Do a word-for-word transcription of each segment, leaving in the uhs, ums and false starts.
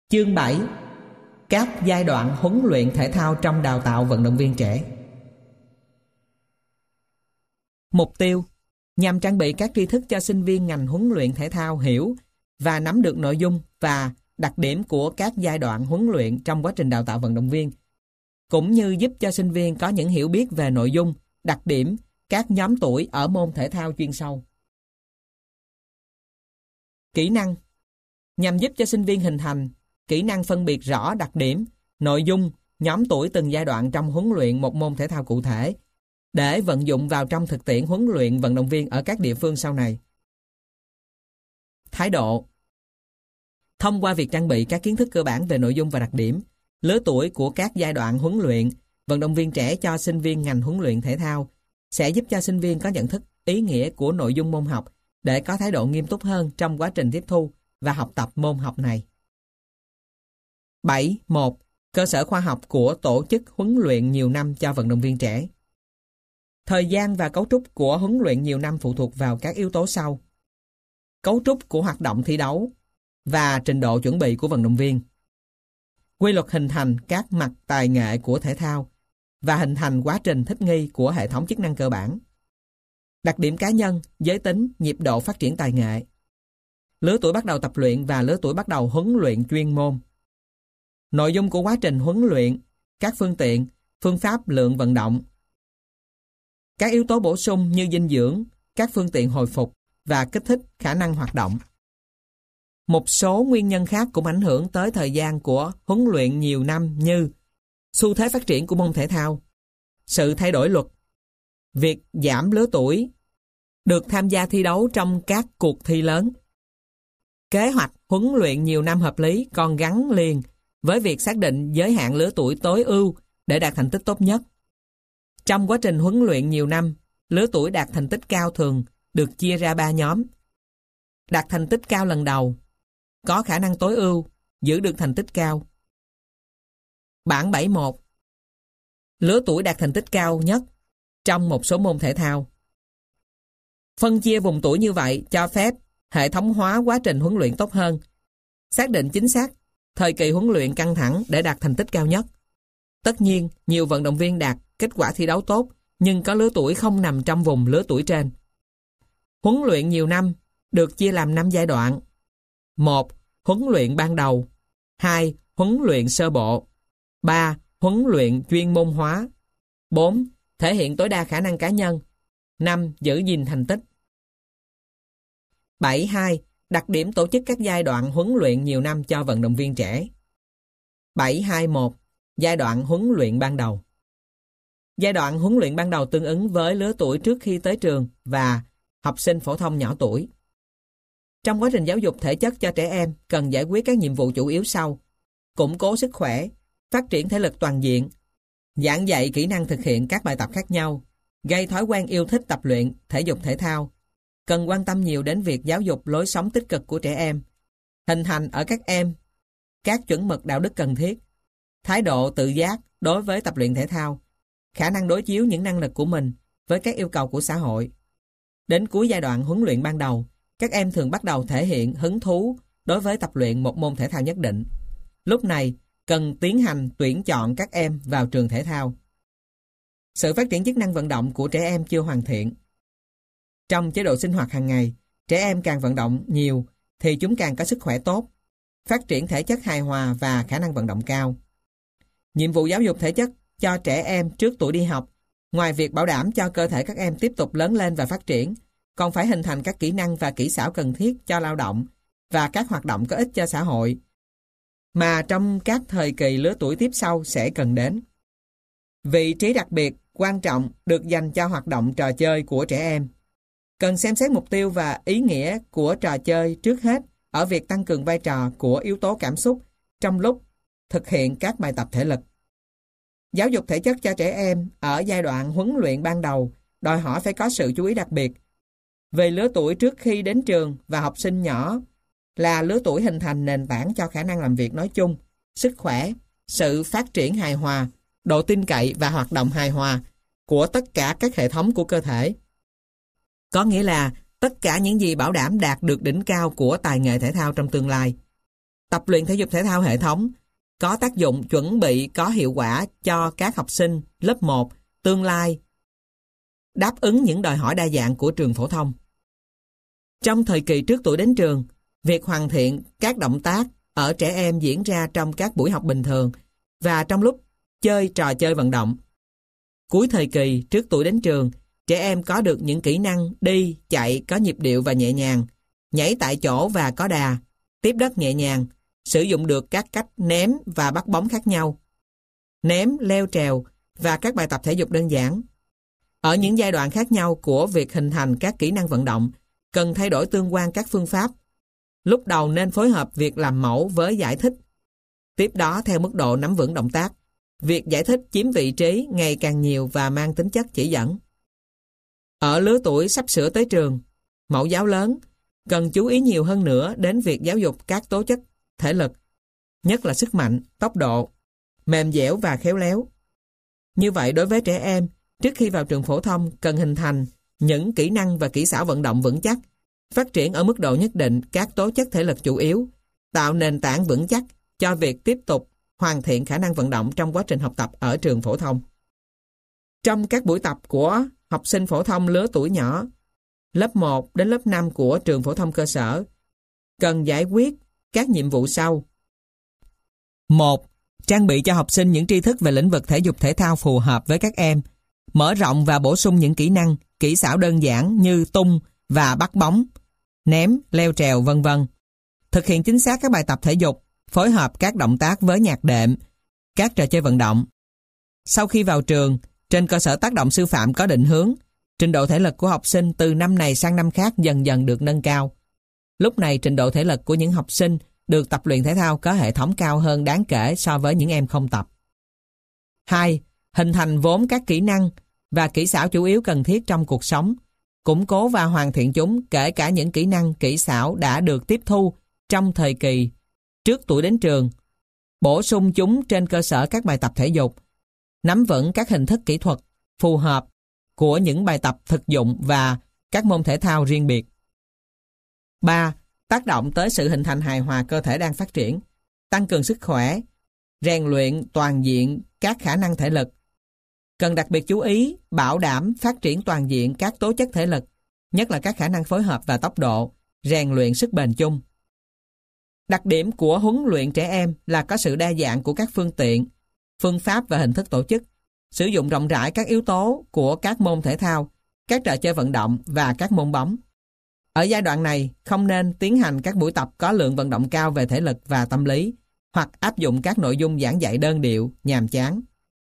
Chương bảy. Các giai đoạn huấn luyện thể thao trong đào tạo vận động viên trẻ. Mục tiêu nhằm trang bị các tri thức cho sinh viên ngành huấn luyện thể thao hiểu và nắm được nội dung và đặc điểm của các giai đoạn huấn luyện trong quá trình đào tạo vận động viên, cũng như giúp cho sinh viên có những hiểu biết về nội dung, đặc điểm các nhóm tuổi ở môn thể thao chuyên sâu. Kỹ năng nhằm giúp cho sinh viên hình thành kỹ năng phân biệt rõ đặc điểm, nội dung, nhóm tuổi từng giai đoạn trong huấn luyện một môn thể thao cụ thể để vận dụng vào trong thực tiễn huấn luyện vận động viên ở các địa phương sau này. Thái độ thông qua việc trang bị các kiến thức cơ bản về nội dung và đặc điểm, lứa tuổi của các giai đoạn huấn luyện vận động viên trẻ cho sinh viên ngành huấn luyện thể thao sẽ giúp cho sinh viên có nhận thức ý nghĩa của nội dung môn học để có thái độ nghiêm túc hơn trong quá trình tiếp thu và học tập môn học này. bảy. một. Cơ sở khoa học của tổ chức huấn luyện nhiều năm cho vận động viên trẻ. Thời gian và cấu trúc của huấn luyện nhiều năm phụ thuộc vào các yếu tố sau: cấu trúc của hoạt động thi đấu và trình độ chuẩn bị của vận động viên, quy luật hình thành các mặt tài nghệ của thể thao và hình thành quá trình thích nghi của hệ thống chức năng cơ bản, đặc điểm cá nhân, giới tính, nhịp độ phát triển tài nghệ, lứa tuổi bắt đầu tập luyện và lứa tuổi bắt đầu huấn luyện chuyên môn, nội dung của quá trình huấn luyện, các phương tiện, phương pháp lượng vận động, các yếu tố bổ sung như dinh dưỡng, các phương tiện hồi phục và kích thích khả năng hoạt động. Một số nguyên nhân khác cũng ảnh hưởng tới thời gian của huấn luyện nhiều năm như xu thế phát triển của môn thể thao, sự thay đổi luật, việc giảm lứa tuổi, được tham gia thi đấu trong các cuộc thi lớn. Kế hoạch huấn luyện nhiều năm hợp lý còn gắn liền với việc xác định giới hạn lứa tuổi tối ưu để đạt thành tích tốt nhất. Trong quá trình huấn luyện nhiều năm, lứa tuổi đạt thành tích cao thường được chia ra ba nhóm. Đạt thành tích cao lần đầu, có khả năng tối ưu, giữ được thành tích cao. Bảng bảy một. Lứa tuổi đạt thành tích cao nhất trong một số môn thể thao. Phân chia vùng tuổi như vậy cho phép hệ thống hóa quá trình huấn luyện tốt hơn, xác định chính xác thời kỳ huấn luyện căng thẳng để đạt thành tích cao nhất. Tất nhiên, nhiều vận động viên đạt kết quả thi đấu tốt nhưng có lứa tuổi không nằm trong vùng lứa tuổi trên. Huấn luyện nhiều năm được chia làm năm giai đoạn. một. Huấn luyện ban đầu. hai. Huấn luyện sơ bộ. ba. Huấn luyện chuyên môn hóa. bốn. Thể hiện tối đa khả năng cá nhân. năm. Giữ gìn thành tích. bảy hai. Đặc điểm tổ chức các giai đoạn huấn luyện nhiều năm cho vận động viên trẻ. bảy hai một. Giai đoạn huấn luyện ban đầu. Giai đoạn huấn luyện ban đầu tương ứng với lứa tuổi trước khi tới trường và học sinh phổ thông nhỏ tuổi. Trong quá trình giáo dục thể chất cho trẻ em cần giải quyết các nhiệm vụ chủ yếu sau: củng cố sức khỏe, phát triển thể lực toàn diện, giảng dạy kỹ năng thực hiện các bài tập khác nhau, gây thói quen yêu thích tập luyện thể dục thể thao. Cần quan tâm nhiều đến việc giáo dục lối sống tích cực của trẻ em, hình thành ở các em các chuẩn mực đạo đức cần thiết, thái độ tự giác đối với tập luyện thể thao, khả năng đối chiếu những năng lực của mình với các yêu cầu của xã hội. Đến cuối giai đoạn huấn luyện ban đầu, các em thường bắt đầu thể hiện hứng thú đối với tập luyện một môn thể thao nhất định. Lúc này, cần tiến hành tuyển chọn các em vào trường thể thao. Sự phát triển chức năng vận động của trẻ em chưa hoàn thiện. Trong chế độ sinh hoạt hàng ngày, trẻ em càng vận động nhiều thì chúng càng có sức khỏe tốt, phát triển thể chất hài hòa và khả năng vận động cao. Nhiệm vụ giáo dục thể chất cho trẻ em trước tuổi đi học, ngoài việc bảo đảm cho cơ thể các em tiếp tục lớn lên và phát triển, còn phải hình thành các kỹ năng và kỹ xảo cần thiết cho lao động và các hoạt động có ích cho xã hội, mà trong các thời kỳ lứa tuổi tiếp sau sẽ cần đến. Vị trí đặc biệt, quan trọng được dành cho hoạt động trò chơi của trẻ em. Cần xem xét mục tiêu và ý nghĩa của trò chơi trước hết ở việc tăng cường vai trò của yếu tố cảm xúc trong lúc thực hiện các bài tập thể lực. Giáo dục thể chất cho trẻ em ở giai đoạn huấn luyện ban đầu đòi hỏi phải có sự chú ý đặc biệt về lứa tuổi trước khi đến trường và học sinh nhỏ là lứa tuổi hình thành nền tảng cho khả năng làm việc nói chung, sức khỏe, sự phát triển hài hòa, độ tin cậy và hoạt động hài hòa của tất cả các hệ thống của cơ thể. Có nghĩa là tất cả những gì bảo đảm đạt được đỉnh cao của tài nghệ thể thao trong tương lai. Tập luyện thể dục thể thao hệ thống có tác dụng chuẩn bị có hiệu quả cho các học sinh lớp một tương lai đáp ứng những đòi hỏi đa dạng của trường phổ thông. Trong thời kỳ trước tuổi đến trường, việc hoàn thiện các động tác ở trẻ em diễn ra trong các buổi học bình thường và trong lúc chơi trò chơi vận động. Cuối thời kỳ trước tuổi đến trường, trẻ em có được những kỹ năng đi, chạy có nhịp điệu và nhẹ nhàng, nhảy tại chỗ và có đà, tiếp đất nhẹ nhàng, sử dụng được các cách ném và bắt bóng khác nhau, ném, leo trèo và các bài tập thể dục đơn giản. Ở những giai đoạn khác nhau của việc hình thành các kỹ năng vận động, cần thay đổi tương quan các phương pháp. Lúc đầu nên phối hợp việc làm mẫu với giải thích. Tiếp đó, theo mức độ nắm vững động tác, việc giải thích chiếm vị trí ngày càng nhiều và mang tính chất chỉ dẫn. Ở lứa tuổi sắp sửa tới trường, mẫu giáo lớn, cần chú ý nhiều hơn nữa đến việc giáo dục các tố chất thể lực, nhất là sức mạnh, tốc độ, mềm dẻo và khéo léo. Như vậy, đối với trẻ em, trước khi vào trường phổ thông cần hình thành những kỹ năng và kỹ xảo vận động vững chắc, phát triển ở mức độ nhất định các tố chất thể lực chủ yếu, tạo nền tảng vững chắc cho việc tiếp tục hoàn thiện khả năng vận động trong quá trình học tập ở trường phổ thông. Trong các buổi tập của học sinh phổ thông lứa tuổi nhỏ, lớp một đến lớp năm của trường phổ thông cơ sở, cần giải quyết các nhiệm vụ sau. một. Trang bị cho học sinh những tri thức về lĩnh vực thể dục thể thao phù hợp với các em, mở rộng và bổ sung những kỹ năng, kỹ xảo đơn giản như tung và bắt bóng, ném, leo trèo, vân vân. Thực hiện chính xác các bài tập thể dục, phối hợp các động tác với nhạc đệm, các trò chơi vận động. Sau khi vào trường, trên cơ sở tác động sư phạm có định hướng, trình độ thể lực của học sinh từ năm này sang năm khác dần dần được nâng cao. Lúc này trình độ thể lực của những học sinh được tập luyện thể thao có hệ thống cao hơn đáng kể so với những em không tập. hai. Hình thành vốn các kỹ năng và kỹ xảo chủ yếu cần thiết trong cuộc sống, củng cố và hoàn thiện chúng, kể cả những kỹ năng, kỹ xảo đã được tiếp thu trong thời kỳ trước tuổi đến trường, bổ sung chúng trên cơ sở các bài tập thể dục, nắm vững các hình thức kỹ thuật phù hợp của những bài tập thực dụng và các môn thể thao riêng biệt. ba. Tác động tới sự hình thành hài hòa cơ thể đang phát triển, tăng cường sức khỏe, rèn luyện toàn diện các khả năng thể lực. Cần đặc biệt chú ý bảo đảm phát triển toàn diện các tố chất thể lực, nhất là các khả năng phối hợp và tốc độ, rèn luyện sức bền chung. Đặc điểm của huấn luyện trẻ em là có sự đa dạng của các phương tiện, phương pháp và hình thức tổ chức, sử dụng rộng rãi các yếu tố của các môn thể thao, các trò chơi vận động và các môn bóng. Ở giai đoạn này, không nên tiến hành các buổi tập có lượng vận động cao về thể lực và tâm lý, hoặc áp dụng các nội dung giảng dạy đơn điệu, nhàm chán.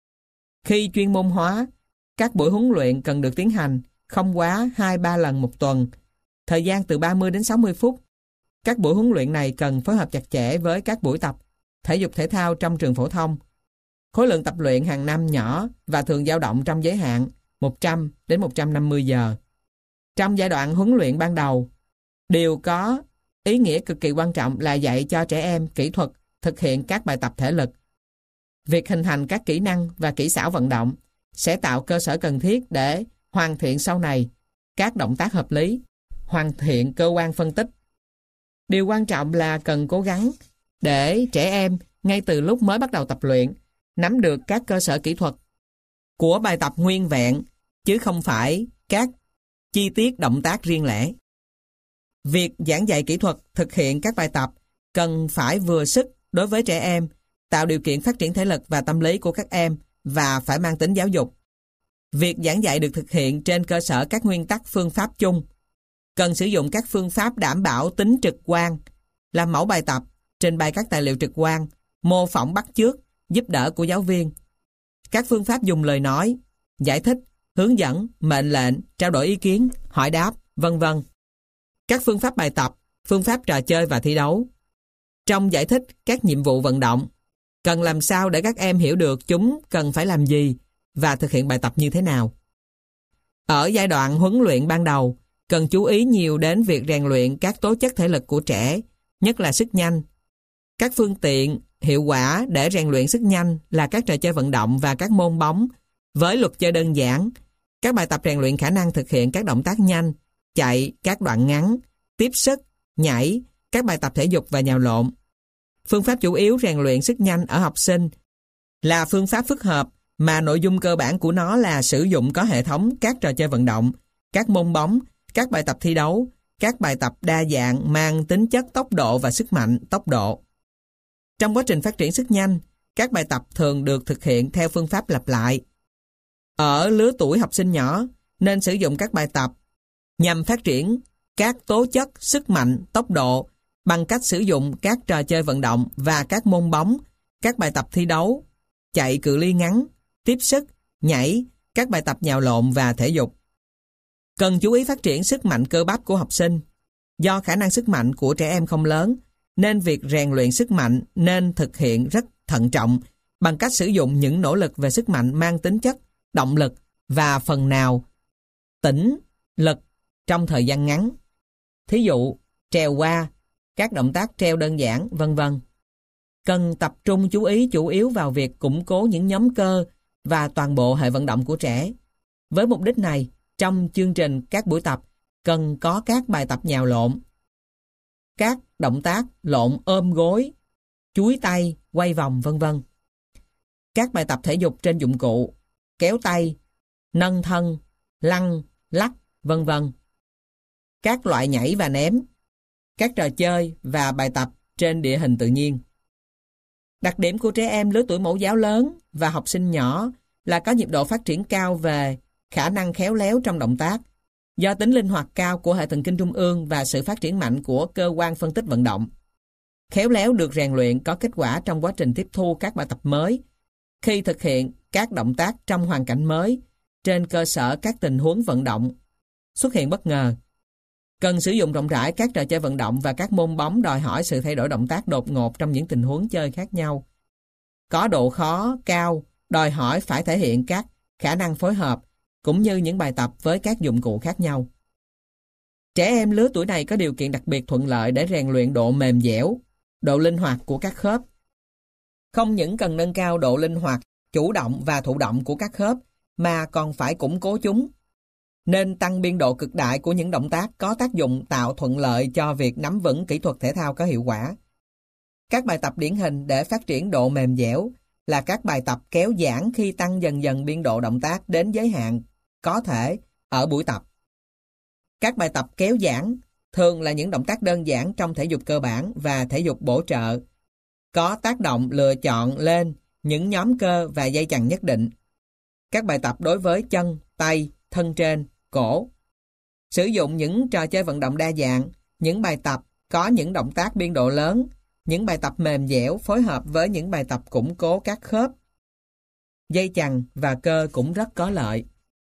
Khi chuyên môn hóa, các buổi huấn luyện cần được tiến hành không quá hai ba lần một tuần, thời gian từ ba mươi đến sáu mươi phút. Các buổi huấn luyện này cần phối hợp chặt chẽ với các buổi tập thể dục thể thao trong trường phổ thông. Khối lượng tập luyện hàng năm nhỏ và thường dao động trong giới hạn một trăm đến một trăm năm mươi giờ. Trong giai đoạn huấn luyện ban đầu, điều có ý nghĩa cực kỳ quan trọng là dạy cho trẻ em kỹ thuật thực hiện các bài tập thể lực. Việc hình thành các kỹ năng và kỹ xảo vận động sẽ tạo cơ sở cần thiết để hoàn thiện sau này các động tác hợp lý, hoàn thiện cơ quan phân tích. Điều quan trọng là cần cố gắng để trẻ em ngay từ lúc mới bắt đầu tập luyện nắm được các cơ sở kỹ thuật của bài tập nguyên vẹn, chứ không phải các chi tiết động tác riêng lẻ. Việc giảng dạy kỹ thuật thực hiện các bài tập cần phải vừa sức đối với trẻ em, tạo điều kiện phát triển thể lực và tâm lý của các em và phải mang tính giáo dục. Việc giảng dạy được thực hiện trên cơ sở các nguyên tắc phương pháp chung. Cần sử dụng các phương pháp đảm bảo tính trực quan, làm mẫu bài tập, trình bày các tài liệu trực quan, mô phỏng bắt chước, giúp đỡ của giáo viên. Các phương pháp dùng lời nói, giải thích, hướng dẫn, mệnh lệnh, trao đổi ý kiến, hỏi đáp, vân vân. Các phương pháp bài tập, phương pháp trò chơi và thi đấu. Trong giải thích các nhiệm vụ vận động, cần làm sao để các em hiểu được chúng cần phải làm gì và thực hiện bài tập như thế nào. Ở giai đoạn huấn luyện ban đầu, cần chú ý nhiều đến việc rèn luyện các tố chất thể lực của trẻ, nhất là sức nhanh. Các phương tiện hiệu quả để rèn luyện sức nhanh là các trò chơi vận động và các môn bóng với luật chơi đơn giản, các bài tập rèn luyện khả năng thực hiện các động tác nhanh, chạy, các đoạn ngắn, tiếp sức, nhảy, các bài tập thể dục và nhào lộn. Phương pháp chủ yếu rèn luyện sức nhanh ở học sinh là phương pháp phức hợp mà nội dung cơ bản của nó là sử dụng có hệ thống các trò chơi vận động, các môn bóng, các bài tập thi đấu, các bài tập đa dạng mang tính chất tốc độ và sức mạnh tốc độ. Trong quá trình phát triển sức nhanh, các bài tập thường được thực hiện theo phương pháp lặp lại. Ở lứa tuổi học sinh nhỏ, nên sử dụng các bài tập nhằm phát triển các tố chất, sức mạnh, tốc độ bằng cách sử dụng các trò chơi vận động và các môn bóng, các bài tập thi đấu, chạy cự ly ngắn, tiếp sức, nhảy, các bài tập nhào lộn và thể dục. Cần chú ý phát triển sức mạnh cơ bắp của học sinh. Do khả năng sức mạnh của trẻ em không lớn, nên việc rèn luyện sức mạnh nên thực hiện rất thận trọng bằng cách sử dụng những nỗ lực về sức mạnh mang tính chất động lực và phần nào tĩnh lực trong thời gian ngắn. Thí dụ, trèo qua, các động tác treo đơn giản, vân vân. Cần tập trung chú ý chủ yếu vào việc củng cố những nhóm cơ và toàn bộ hệ vận động của trẻ. Với mục đích này, trong chương trình các buổi tập cần có các bài tập nhào lộn, các động tác lộn ôm gối, chúi tay, quay vòng, vân vân. Các bài tập thể dục trên dụng cụ, kéo tay, nâng thân, lăn, lắc, vân vân. Các loại nhảy và ném, các trò chơi và bài tập trên địa hình tự nhiên. Đặc điểm của trẻ em lứa tuổi mẫu giáo lớn và học sinh nhỏ là có nhịp độ phát triển cao về khả năng khéo léo trong động tác, do tính linh hoạt cao của hệ thần kinh trung ương và sự phát triển mạnh của cơ quan phân tích vận động. Khéo léo được rèn luyện có kết quả trong quá trình tiếp thu các bài tập mới, khi thực hiện các động tác trong hoàn cảnh mới, trên cơ sở các tình huống vận động xuất hiện bất ngờ. Cần sử dụng rộng rãi các trò chơi vận động và các môn bóng đòi hỏi sự thay đổi động tác đột ngột trong những tình huống chơi khác nhau. Có độ khó cao, đòi hỏi phải thể hiện các khả năng phối hợp, cũng như những bài tập với các dụng cụ khác nhau. Trẻ em lứa tuổi này có điều kiện đặc biệt thuận lợi để rèn luyện độ mềm dẻo, độ linh hoạt của các khớp. Không những cần nâng cao độ linh hoạt, chủ động và thụ động của các khớp, mà còn phải củng cố chúng. Nên tăng biên độ cực đại của những động tác có tác dụng tạo thuận lợi cho việc nắm vững kỹ thuật thể thao có hiệu quả. Các bài tập điển hình để phát triển độ mềm dẻo là các bài tập kéo giãn khi tăng dần dần biên độ động tác đến giới hạn có thể ở buổi tập. Các bài tập kéo giãn thường là những động tác đơn giản trong thể dục cơ bản và thể dục bổ trợ, có tác động lựa chọn lên những nhóm cơ và dây chằng nhất định. Các bài tập đối với chân, tay, thân trên, cổ. Sử dụng những trò chơi vận động đa dạng, những bài tập có những động tác biên độ lớn, những bài tập mềm dẻo phối hợp với những bài tập củng cố các khớp, dây chằng và cơ cũng rất có lợi.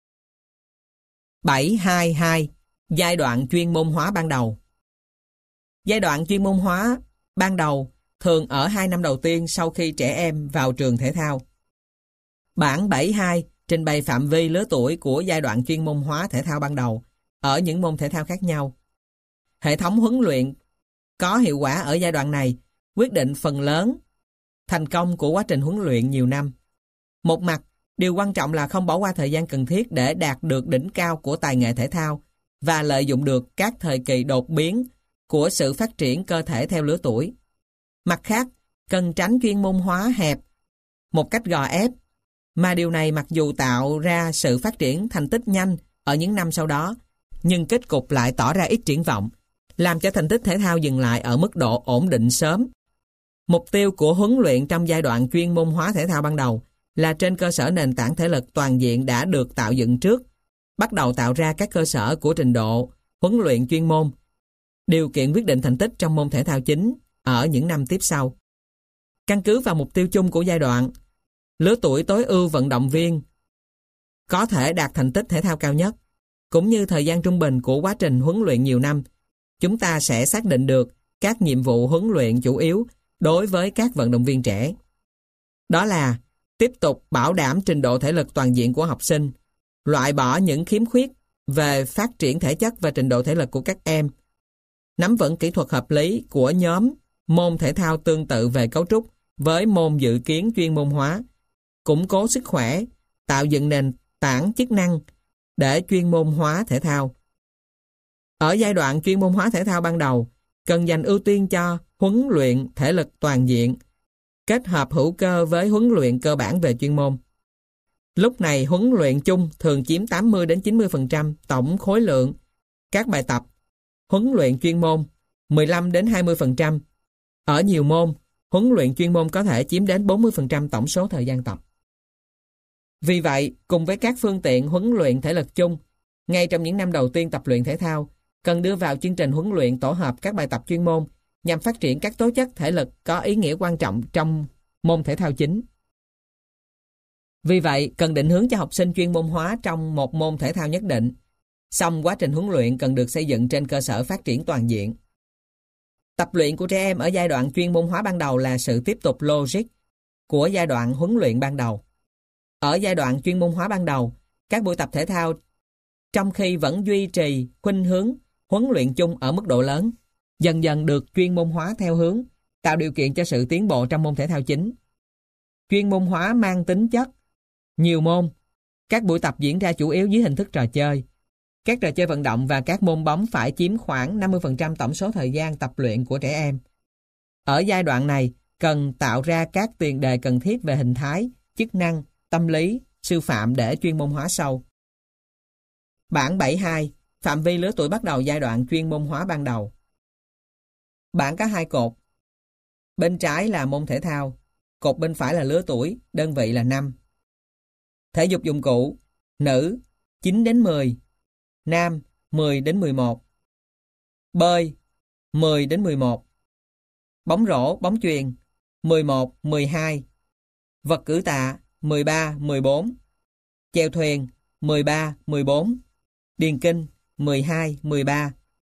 bảy hai hai. Giai đoạn chuyên môn hóa ban đầu. Giai đoạn chuyên môn hóa ban đầu thường ở hai năm đầu tiên sau khi trẻ em vào trường thể thao. Bảng bảy hai trình bày phạm vi lứa tuổi của giai đoạn chuyên môn hóa thể thao ban đầu ở những môn thể thao khác nhau. Hệ thống huấn luyện có hiệu quả ở giai đoạn này quyết định phần lớn thành công của quá trình huấn luyện nhiều năm. Một mặt, điều quan trọng là không bỏ qua thời gian cần thiết để đạt được đỉnh cao của tài nghệ thể thao và lợi dụng được các thời kỳ đột biến của sự phát triển cơ thể theo lứa tuổi. Mặt khác, cần tránh chuyên môn hóa hẹp một cách gò ép, mà điều này mặc dù tạo ra sự phát triển thành tích nhanh ở những năm sau đó, nhưng kết cục lại tỏ ra ít triển vọng, làm cho thành tích thể thao dừng lại ở mức độ ổn định sớm. Mục tiêu của huấn luyện trong giai đoạn chuyên môn hóa thể thao ban đầu là trên cơ sở nền tảng thể lực toàn diện đã được tạo dựng trước, bắt đầu tạo ra các cơ sở của trình độ huấn luyện chuyên môn, điều kiện quyết định thành tích trong môn thể thao chính ở những năm tiếp sau. Căn cứ vào mục tiêu chung của giai đoạn, lứa tuổi tối ưu vận động viên có thể đạt thành tích thể thao cao nhất, cũng như thời gian trung bình của quá trình huấn luyện nhiều năm, chúng ta sẽ xác định được các nhiệm vụ huấn luyện chủ yếu đối với các vận động viên trẻ. Đó là tiếp tục bảo đảm trình độ thể lực toàn diện của học sinh, loại bỏ những khiếm khuyết về phát triển thể chất và trình độ thể lực của các em, nắm vững kỹ thuật hợp lý của nhóm môn thể thao tương tự về cấu trúc với môn dự kiến chuyên môn hóa, củng cố sức khỏe, tạo dựng nền tảng chức năng để chuyên môn hóa thể thao. Ở giai đoạn chuyên môn hóa thể thao ban đầu, cần dành ưu tiên cho huấn luyện thể lực toàn diện, kết hợp hữu cơ với huấn luyện cơ bản về chuyên môn. Lúc này huấn luyện chung thường chiếm tám mươi đến chín mươi phần trăm tổng khối lượng các bài tập, huấn luyện chuyên môn mười lăm đến hai mươi phần trăm. Ở nhiều môn, huấn luyện chuyên môn có thể chiếm đến bốn mươi phần trăm tổng số thời gian tập. Vì vậy, cùng với các phương tiện huấn luyện thể lực chung, ngay trong những năm đầu tiên tập luyện thể thao, cần đưa vào chương trình huấn luyện tổ hợp các bài tập chuyên môn nhằm phát triển các tố chất thể lực có ý nghĩa quan trọng trong môn thể thao chính. Vì vậy, cần định hướng cho học sinh chuyên môn hóa trong một môn thể thao nhất định. Song quá trình huấn luyện cần được xây dựng trên cơ sở phát triển toàn diện. Tập luyện của trẻ em ở giai đoạn chuyên môn hóa ban đầu là sự tiếp tục logic của giai đoạn huấn luyện ban đầu. Ở giai đoạn chuyên môn hóa ban đầu, các buổi tập thể thao trong khi vẫn duy trì khuynh hướng huấn luyện chung ở mức độ lớn, dần dần được chuyên môn hóa theo hướng tạo điều kiện cho sự tiến bộ trong môn thể thao chính. Chuyên môn hóa mang tính chất nhiều môn. Các buổi tập diễn ra chủ yếu dưới hình thức trò chơi. Các trò chơi vận động và các môn bóng phải chiếm khoảng năm mươi phần trăm tổng số thời gian tập luyện của trẻ em. Ở giai đoạn này, cần tạo ra các tiền đề cần thiết về hình thái, chức năng, tâm lý, sư phạm để chuyên môn hóa sâu. Bảng bảy hai. Phạm vi lứa tuổi bắt đầu giai đoạn chuyên môn hóa ban đầu. Bảng có hai cột. Bên trái là môn thể thao, cột bên phải là lứa tuổi, đơn vị là năm. Thể dục dụng cụ, nữ chín đến mười, nam mười đến mười một. Bơi mười đến mười một. Bóng rổ, bóng chuyền mười một, mười hai. Vật cử tạ mười ba, mười bốn. Chèo thuyền mười ba, mười bốn. Điền kinh mười hai, mười ba.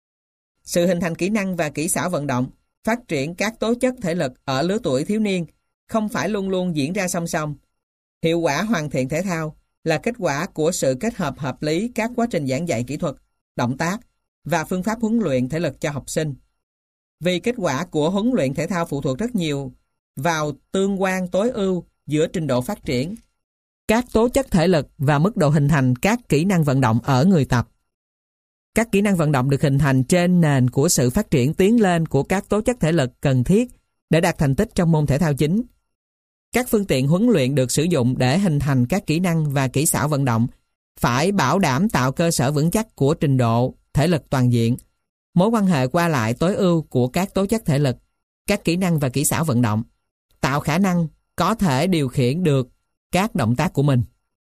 Sự hình thành kỹ năng và kỹ xảo vận động, phát triển các tố chất thể lực ở lứa tuổi thiếu niên không phải luôn luôn diễn ra song song. Hiệu quả hoàn thiện thể thao là kết quả của sự kết hợp hợp lý các quá trình giảng dạy kỹ thuật, động tác và phương pháp huấn luyện thể lực cho học sinh. Vì kết quả của huấn luyện thể thao phụ thuộc rất nhiều vào tương quan tối ưu giữa trình độ phát triển, các tố chất thể lực và mức độ hình thành các kỹ năng vận động ở người tập. Các kỹ năng vận động được hình thành trên nền của sự phát triển tiến lên của các tố chất thể lực cần thiết để đạt thành tích trong môn thể thao chính. Các phương tiện huấn luyện được sử dụng để hình thành các kỹ năng và kỹ xảo vận động phải bảo đảm tạo cơ sở vững chắc của trình độ thể lực toàn diện, mối quan hệ qua lại tối ưu của các tố chất thể lực, các kỹ năng và kỹ xảo vận động, tạo khả năng có thể điều khiển được các động tác của mình.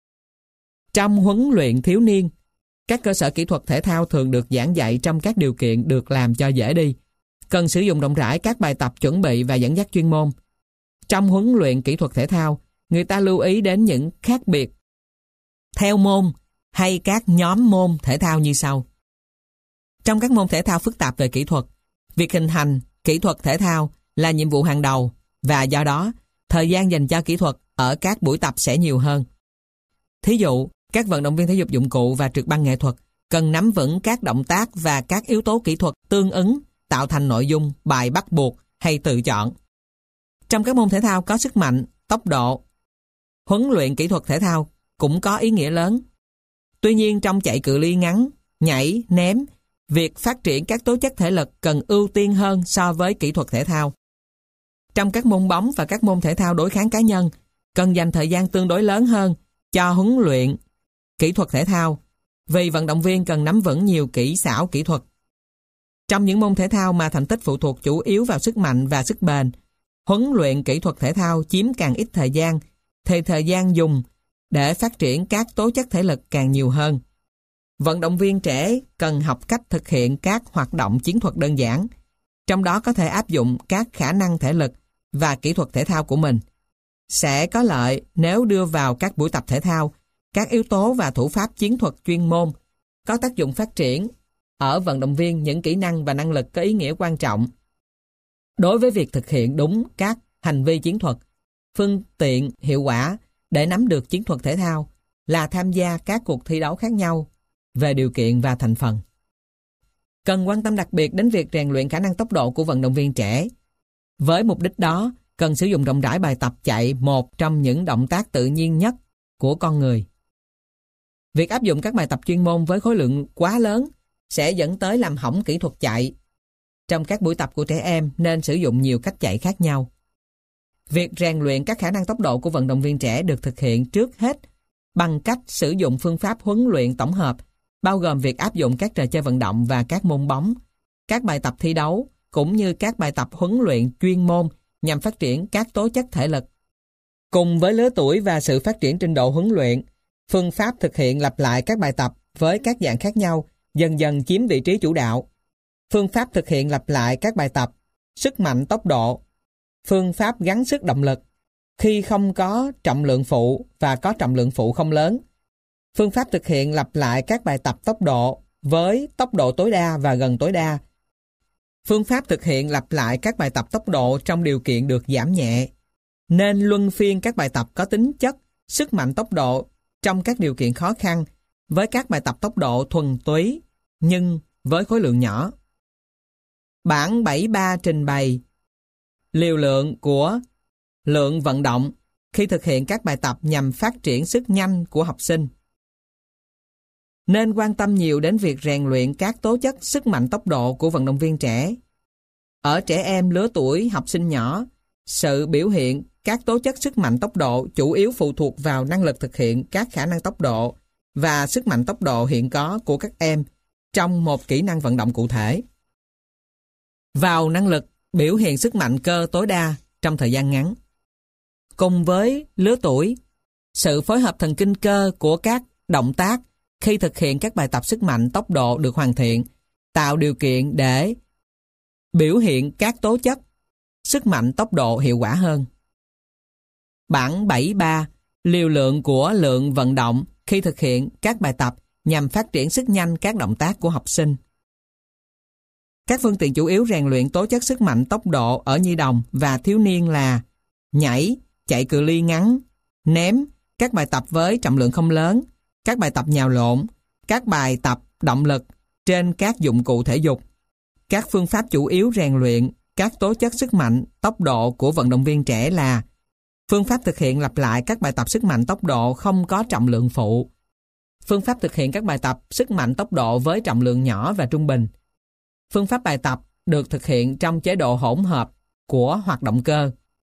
Trong huấn luyện thiếu niên, các cơ sở kỹ thuật thể thao thường được giảng dạy trong các điều kiện được làm cho dễ đi, cần sử dụng rộng rãi các bài tập chuẩn bị và dẫn dắt chuyên môn. Trong huấn luyện kỹ thuật thể thao, người ta lưu ý đến những khác biệt theo môn hay các nhóm môn thể thao như sau. Trong các môn thể thao phức tạp về kỹ thuật, việc hình thành kỹ thuật thể thao là nhiệm vụ hàng đầu và do đó, thời gian dành cho kỹ thuật ở các buổi tập sẽ nhiều hơn. Thí dụ, các vận động viên thể dục dụng cụ và trượt băng nghệ thuật cần nắm vững các động tác và các yếu tố kỹ thuật tương ứng tạo thành nội dung, bài bắt buộc hay tự chọn. Trong các môn thể thao có sức mạnh, tốc độ, huấn luyện kỹ thuật thể thao cũng có ý nghĩa lớn. Tuy nhiên trong chạy cự ly ngắn, nhảy, ném, việc phát triển các tố chất thể lực cần ưu tiên hơn so với kỹ thuật thể thao. Trong các môn bóng và các môn thể thao đối kháng cá nhân, cần dành thời gian tương đối lớn hơn cho huấn luyện kỹ thuật thể thao, vì vận động viên cần nắm vững nhiều kỹ xảo kỹ thuật. Trong những môn thể thao mà thành tích phụ thuộc chủ yếu vào sức mạnh và sức bền, huấn luyện kỹ thuật thể thao chiếm càng ít thời gian, thì thời gian dùng để phát triển các tố chất thể lực càng nhiều hơn. Vận động viên trẻ cần học cách thực hiện các hoạt động chiến thuật đơn giản, trong đó có thể áp dụng các khả năng thể lực và kỹ thuật thể thao của mình. Sẽ có lợi nếu đưa vào các buổi tập thể thao các yếu tố và thủ pháp chiến thuật chuyên môn có tác dụng phát triển ở vận động viên những kỹ năng và năng lực có ý nghĩa quan trọng. Đối với việc thực hiện đúng các hành vi chiến thuật, phương tiện hiệu quả để nắm được chiến thuật thể thao là tham gia các cuộc thi đấu khác nhau về điều kiện và thành phần. Cần quan tâm đặc biệt đến việc rèn luyện khả năng tốc độ của vận động viên trẻ. Với mục đích đó, cần sử dụng rộng rãi bài tập chạy, một trong những động tác tự nhiên nhất của con người. Việc áp dụng các bài tập chuyên môn với khối lượng quá lớn sẽ dẫn tới làm hỏng kỹ thuật chạy. trong các buổi tập của trẻ em nên sử dụng nhiều cách chạy khác nhau. Việc rèn luyện các khả năng tốc độ của vận động viên trẻ được thực hiện trước hết bằng cách sử dụng phương pháp huấn luyện tổng hợp, bao gồm việc áp dụng các trò chơi vận động và các môn bóng, các bài tập thi đấu, cũng như các bài tập huấn luyện chuyên môn nhằm phát triển các tố chất thể lực. Cùng với lứa tuổi và sự phát triển trình độ huấn luyện, phương pháp thực hiện lặp lại các bài tập với các dạng khác nhau dần dần chiếm vị trí chủ đạo. Phương pháp thực hiện lặp lại các bài tập, sức mạnh tốc độ, phương pháp gắng sức động lực, khi không có trọng lượng phụ và có trọng lượng phụ không lớn. Phương pháp thực hiện lặp lại các bài tập tốc độ với tốc độ tối đa và gần tối đa. Phương pháp thực hiện lặp lại các bài tập tốc độ trong điều kiện được giảm nhẹ. Nên luân phiên các bài tập có tính chất, sức mạnh tốc độ trong các điều kiện khó khăn với các bài tập tốc độ thuần túy nhưng với khối lượng nhỏ. Bảng bảy ba trình bày liều lượng của lượng vận động khi thực hiện các bài tập nhằm phát triển sức nhanh của học sinh. Nên quan tâm nhiều đến việc rèn luyện các tố chất sức mạnh tốc độ của vận động viên trẻ. Ở trẻ em lứa tuổi học sinh nhỏ, sự biểu hiện các tố chất sức mạnh tốc độ chủ yếu phụ thuộc vào năng lực thực hiện các khả năng tốc độ và sức mạnh tốc độ hiện có của các em trong một kỹ năng vận động cụ thể. Vào năng lực biểu hiện sức mạnh cơ tối đa trong thời gian ngắn. Cùng với lứa tuổi, sự phối hợp thần kinh cơ của các động tác khi thực hiện các bài tập sức mạnh tốc độ được hoàn thiện, tạo điều kiện để biểu hiện các tố chất sức mạnh tốc độ hiệu quả hơn. Bảng bảy ba liều lượng của lượng vận động khi thực hiện các bài tập nhằm phát triển sức nhanh các động tác của học sinh. Các phương tiện chủ yếu rèn luyện tố chất sức mạnh tốc độ ở nhi đồng và thiếu niên là nhảy, chạy cự ly ngắn, ném, các bài tập với trọng lượng không lớn, các bài tập nhào lộn, các bài tập động lực trên các dụng cụ thể dục. Các phương pháp chủ yếu rèn luyện các tố chất sức mạnh tốc độ của vận động viên trẻ là phương pháp thực hiện lặp lại các bài tập sức mạnh tốc độ không có trọng lượng phụ, phương pháp thực hiện các bài tập sức mạnh tốc độ với trọng lượng nhỏ và trung bình, phương pháp bài tập được thực hiện trong chế độ hỗn hợp của hoạt động cơ.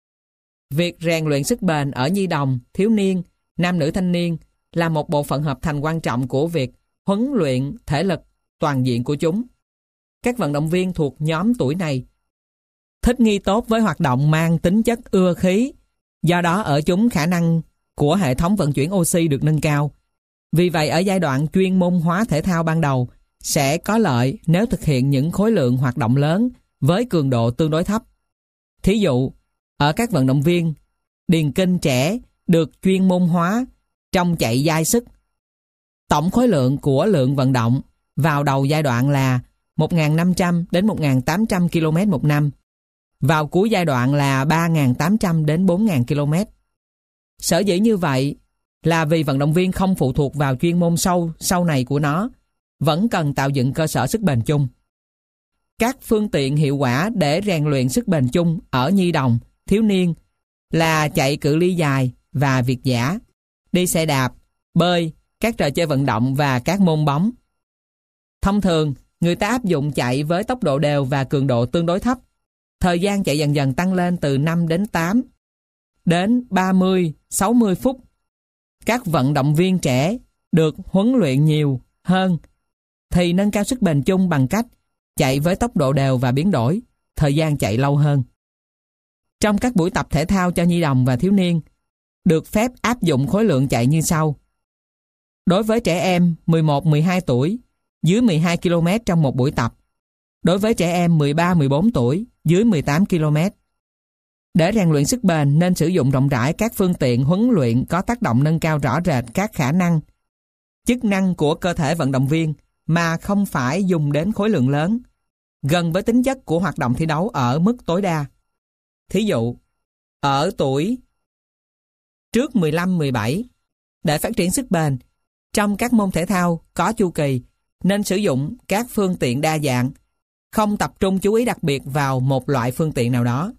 Việc rèn luyện sức bền ở nhi đồng, thiếu niên, nam nữ thanh niên là một bộ phận hợp thành quan trọng của việc huấn luyện thể lực toàn diện của chúng. Các vận động viên thuộc nhóm tuổi này thích nghi tốt với hoạt động mang tính chất ưa khí, do đó ở chúng khả năng của hệ thống vận chuyển oxy được nâng cao. Vì vậy ở giai đoạn chuyên môn hóa thể thao ban đầu sẽ có lợi nếu thực hiện những khối lượng hoạt động lớn với cường độ tương đối thấp. Thí dụ, ở các vận động viên điền kinh trẻ được chuyên môn hóa trong chạy dai sức, tổng khối lượng của lượng vận động vào đầu giai đoạn là một nghìn năm trăm đến một nghìn tám trăm ki lô mét một năm, vào cuối giai đoạn là ba nghìn tám trăm đến bốn nghìn ki lô mét. Sở dĩ như vậy là vì vận động viên không phụ thuộc vào chuyên môn sâu sau này của nó, vẫn cần tạo dựng cơ sở sức bền chung. Các phương tiện hiệu quả để rèn luyện sức bền chung ở nhi đồng, thiếu niên là chạy cự ly dài và việt dã, đi xe đạp, bơi, các trò chơi vận động và các môn bóng. Thông thường, người ta áp dụng chạy với tốc độ đều và cường độ tương đối thấp. Thời gian chạy dần dần tăng lên từ năm đến tám đến ba mươi, sáu mươi phút. Các vận động viên trẻ được huấn luyện nhiều hơn thì nâng cao sức bền chung bằng cách chạy với tốc độ đều và biến đổi, thời gian chạy lâu hơn. Trong các buổi tập thể thao cho nhi đồng và thiếu niên, được phép áp dụng khối lượng chạy như sau. Đối với trẻ em mười một mười hai tuổi, dưới mười hai ki lô mét trong một buổi tập. Đối với trẻ em mười ba mười bốn tuổi, dưới mười tám ki lô mét. Để rèn luyện sức bền nên sử dụng rộng rãi các phương tiện huấn luyện có tác động nâng cao rõ rệt các khả năng, chức năng của cơ thể vận động viên mà không phải dùng đến khối lượng lớn, gần với tính chất của hoạt động thi đấu ở mức tối đa. Thí dụ, ở tuổi trước mười lăm mười bảy, để phát triển sức bền, trong các môn thể thao có chu kỳ nên sử dụng các phương tiện đa dạng, không tập trung chú ý đặc biệt vào một loại phương tiện nào đó.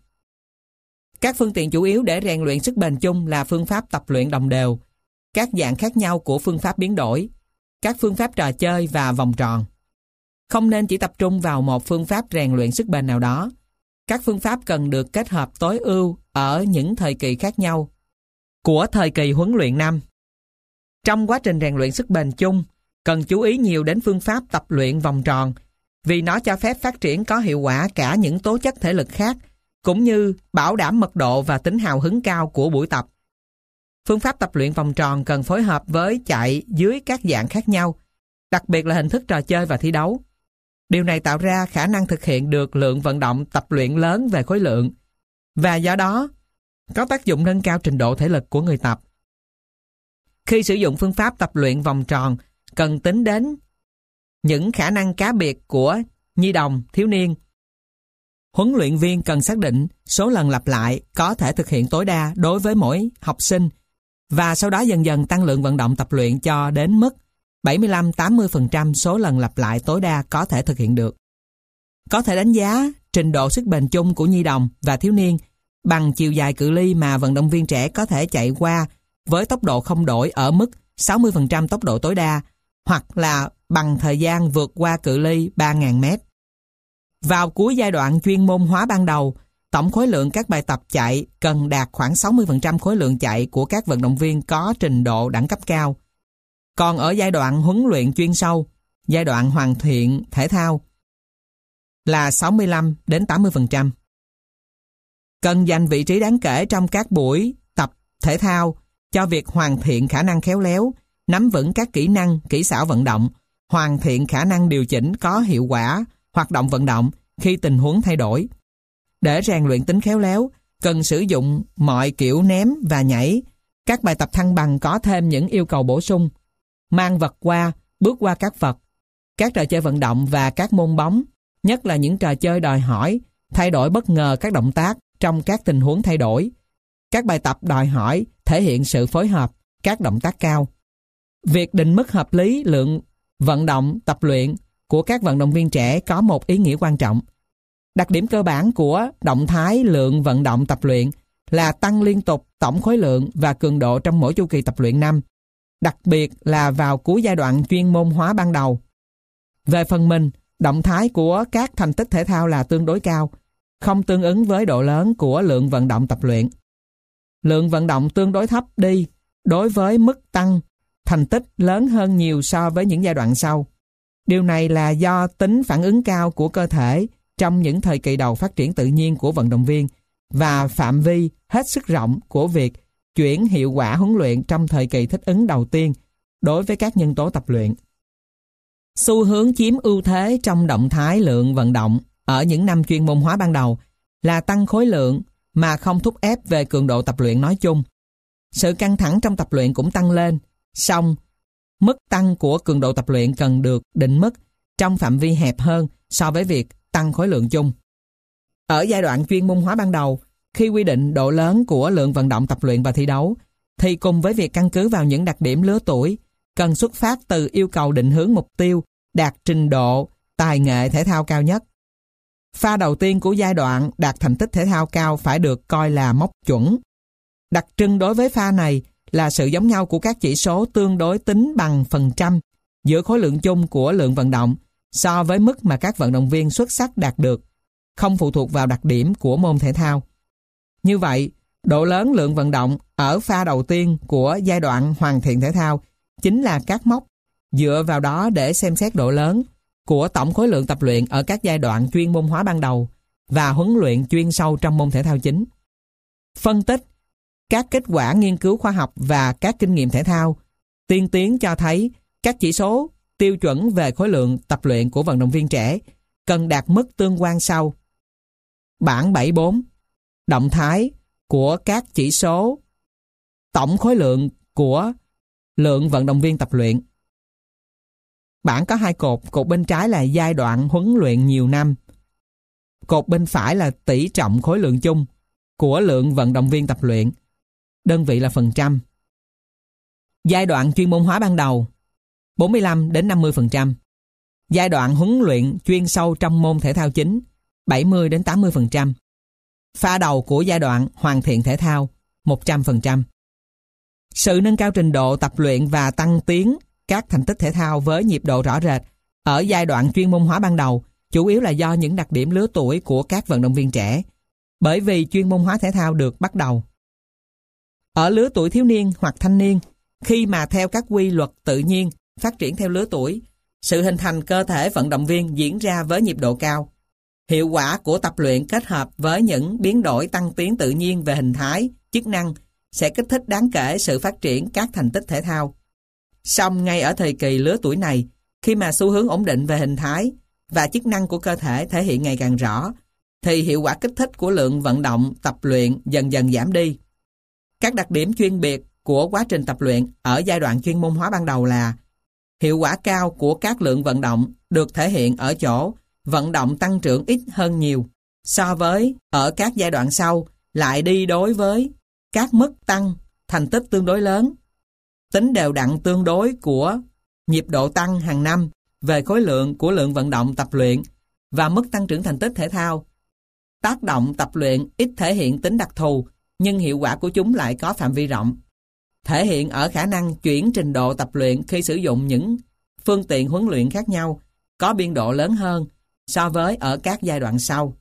Các phương tiện chủ yếu để rèn luyện sức bền chung là phương pháp tập luyện đồng đều, các dạng khác nhau của phương pháp biến đổi, các phương pháp trò chơi và vòng tròn. Không nên chỉ tập trung vào một phương pháp rèn luyện sức bền nào đó. Các phương pháp cần được kết hợp tối ưu ở những thời kỳ khác nhau của thời kỳ huấn luyện năm. Trong quá trình rèn luyện sức bền chung, cần chú ý nhiều đến phương pháp tập luyện vòng tròn, vì nó cho phép phát triển có hiệu quả cả những tố chất thể lực khác, cũng như bảo đảm mật độ và tính hào hứng cao của buổi tập. Phương pháp tập luyện vòng tròn cần phối hợp với chạy dưới các dạng khác nhau, đặc biệt là hình thức trò chơi và thi đấu. Điều này tạo ra khả năng thực hiện được lượng vận động tập luyện lớn về khối lượng, và do đó có tác dụng nâng cao trình độ thể lực của người tập. Khi sử dụng phương pháp tập luyện vòng tròn, cần tính đến những khả năng cá biệt của nhi đồng, thiếu niên. Huấn luyện viên cần xác định số lần lặp lại có thể thực hiện tối đa đối với mỗi học sinh, và sau đó dần dần tăng lượng vận động tập luyện cho đến mức bảy mươi lăm đến tám mươi phần trăm số lần lặp lại tối đa có thể thực hiện được. Có thể đánh giá trình độ sức bền chung của nhi đồng và thiếu niên bằng chiều dài cự ly mà vận động viên trẻ có thể chạy qua với tốc độ không đổi ở mức sáu mươi phần trăm tốc độ tối đa, hoặc là bằng thời gian vượt qua cự ly ba nghìn mét. Vào cuối giai đoạn chuyên môn hóa ban đầu, tổng khối lượng các bài tập chạy cần đạt khoảng sáu mươi phần trăm khối lượng chạy của các vận động viên có trình độ đẳng cấp cao. Còn ở giai đoạn huấn luyện chuyên sâu, giai đoạn hoàn thiện thể thao là sáu mươi lăm đến tám mươi phần trăm. Cần dành vị trí đáng kể trong các buổi tập thể thao cho việc hoàn thiện khả năng khéo léo, nắm vững các kỹ năng, kỹ xảo vận động, hoàn thiện khả năng điều chỉnh có hiệu quả hoạt động vận động khi tình huống thay đổi. Để rèn luyện tính khéo léo, cần sử dụng mọi kiểu ném và nhảy. Các bài tập thăng bằng có thêm những yêu cầu bổ sung: mang vật qua, bước qua các vật, các trò chơi vận động và các môn bóng, nhất là những trò chơi đòi hỏi thay đổi bất ngờ các động tác trong các tình huống thay đổi. Các bài tập đòi hỏi thể hiện sự phối hợp, các động tác cao. Việc định mức hợp lý lượng vận động tập luyện của các vận động viên trẻ có một ý nghĩa quan trọng. Đặc điểm cơ bản của động thái lượng vận động tập luyện là tăng liên tục tổng khối lượng và cường độ trong mỗi chu kỳ tập luyện năm, đặc biệt là vào cuối giai đoạn chuyên môn hóa ban đầu. Về phần mình, động thái của các thành tích thể thao là tương đối cao, không tương ứng với độ lớn của lượng vận động tập luyện. Lượng vận động tương đối thấp đi đối với mức tăng thành tích lớn hơn nhiều so với những giai đoạn sau. Điều này là do tính phản ứng cao của cơ thể trong những thời kỳ đầu phát triển tự nhiên của vận động viên và phạm vi hết sức rộng của việc chuyển hiệu quả huấn luyện trong thời kỳ thích ứng đầu tiên đối với các nhân tố tập luyện. Xu hướng chiếm ưu thế trong động thái lượng vận động ở những năm chuyên môn hóa ban đầu là tăng khối lượng mà không thúc ép về cường độ tập luyện nói chung. Sự căng thẳng trong tập luyện cũng tăng lên, song mức tăng của cường độ tập luyện cần được định mức trong phạm vi hẹp hơn so với việc tăng khối lượng chung. Ở giai đoạn chuyên môn hóa ban đầu, khi quy định độ lớn của lượng vận động tập luyện và thi đấu, thì cùng với việc căn cứ vào những đặc điểm lứa tuổi, cần xuất phát từ yêu cầu định hướng mục tiêu đạt trình độ tài nghệ thể thao cao nhất. Pha đầu tiên của giai đoạn đạt thành tích thể thao cao phải được coi là mốc chuẩn. Đặc trưng đối với pha này là sự giống nhau của các chỉ số tương đối tính bằng phần trăm giữa khối lượng chung của lượng vận động so với mức mà các vận động viên xuất sắc đạt được, không phụ thuộc vào đặc điểm của môn thể thao. Như vậy, độ lớn lượng vận động ở pha đầu tiên của giai đoạn hoàn thiện thể thao chính là các mốc dựa vào đó để xem xét độ lớn của tổng khối lượng tập luyện ở các giai đoạn chuyên môn hóa ban đầu và huấn luyện chuyên sâu trong môn thể thao chính. Phân tích các kết quả nghiên cứu khoa học và các kinh nghiệm thể thao tiên tiến cho thấy các chỉ số tiêu chuẩn về khối lượng tập luyện của vận động viên trẻ cần đạt mức tương quan sau. Bảng bảy bốn. Động thái của các chỉ số tổng khối lượng của lượng vận động viên tập luyện. Bảng có hai cột, cột bên trái là giai đoạn huấn luyện nhiều năm. Cột bên phải là tỷ trọng khối lượng chung của lượng vận động viên tập luyện. Đơn vị là phần trăm. Giai đoạn chuyên môn hóa ban đầu bốn mươi lăm đến năm mươi phần trăm. Giai đoạn huấn luyện chuyên sâu trong môn thể thao chính bảy mươi đến tám mươi phần trăm. Pha đầu của giai đoạn hoàn thiện thể thao một trăm phần trăm. Sự nâng cao trình độ tập luyện và tăng tiến các thành tích thể thao với nhịp độ rõ rệt ở giai đoạn chuyên môn hóa ban đầu chủ yếu là do những đặc điểm lứa tuổi của các vận động viên trẻ, bởi vì chuyên môn hóa thể thao được bắt đầu ở lứa tuổi thiếu niên hoặc thanh niên, khi mà theo các quy luật tự nhiên phát triển theo lứa tuổi, sự hình thành cơ thể vận động viên diễn ra với nhịp độ cao. Hiệu quả của tập luyện kết hợp với những biến đổi tăng tiến tự nhiên về hình thái, chức năng sẽ kích thích đáng kể sự phát triển các thành tích thể thao. Song ngay ở thời kỳ lứa tuổi này, khi mà xu hướng ổn định về hình thái và chức năng của cơ thể thể hiện ngày càng rõ, thì hiệu quả kích thích của lượng vận động tập luyện dần dần giảm đi. Các đặc điểm chuyên biệt của quá trình tập luyện ở giai đoạn chuyên môn hóa ban đầu là hiệu quả cao của các lượng vận động được thể hiện ở chỗ vận động tăng trưởng ít hơn nhiều so với ở các giai đoạn sau lại đi đối với các mức tăng thành tích tương đối lớn, tính đều đặn tương đối của nhịp độ tăng hàng năm về khối lượng của lượng vận động tập luyện và mức tăng trưởng thành tích thể thao. Tác động tập luyện ít thể hiện tính đặc thù, nhưng hiệu quả của chúng lại có phạm vi rộng, thể hiện ở khả năng chuyển trình độ tập luyện khi sử dụng những phương tiện huấn luyện khác nhau có biên độ lớn hơn so với ở các giai đoạn sau.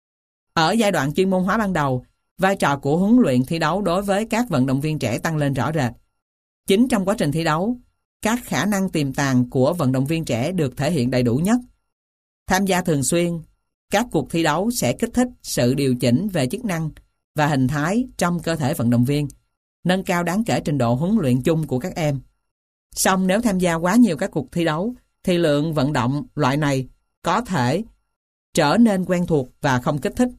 Ở giai đoạn chuyên môn hóa ban đầu, vai trò của huấn luyện thi đấu đối với các vận động viên trẻ tăng lên rõ rệt. Chính trong quá trình thi đấu, các khả năng tiềm tàng của vận động viên trẻ được thể hiện đầy đủ nhất. Tham gia thường xuyên, các cuộc thi đấu sẽ kích thích sự điều chỉnh về chức năng và hình thái trong cơ thể vận động viên, nâng cao đáng kể trình độ huấn luyện chung của các em. Song nếu tham gia quá nhiều các cuộc thi đấu, thì lượng vận động loại này có thể trở nên quen thuộc và không kích thích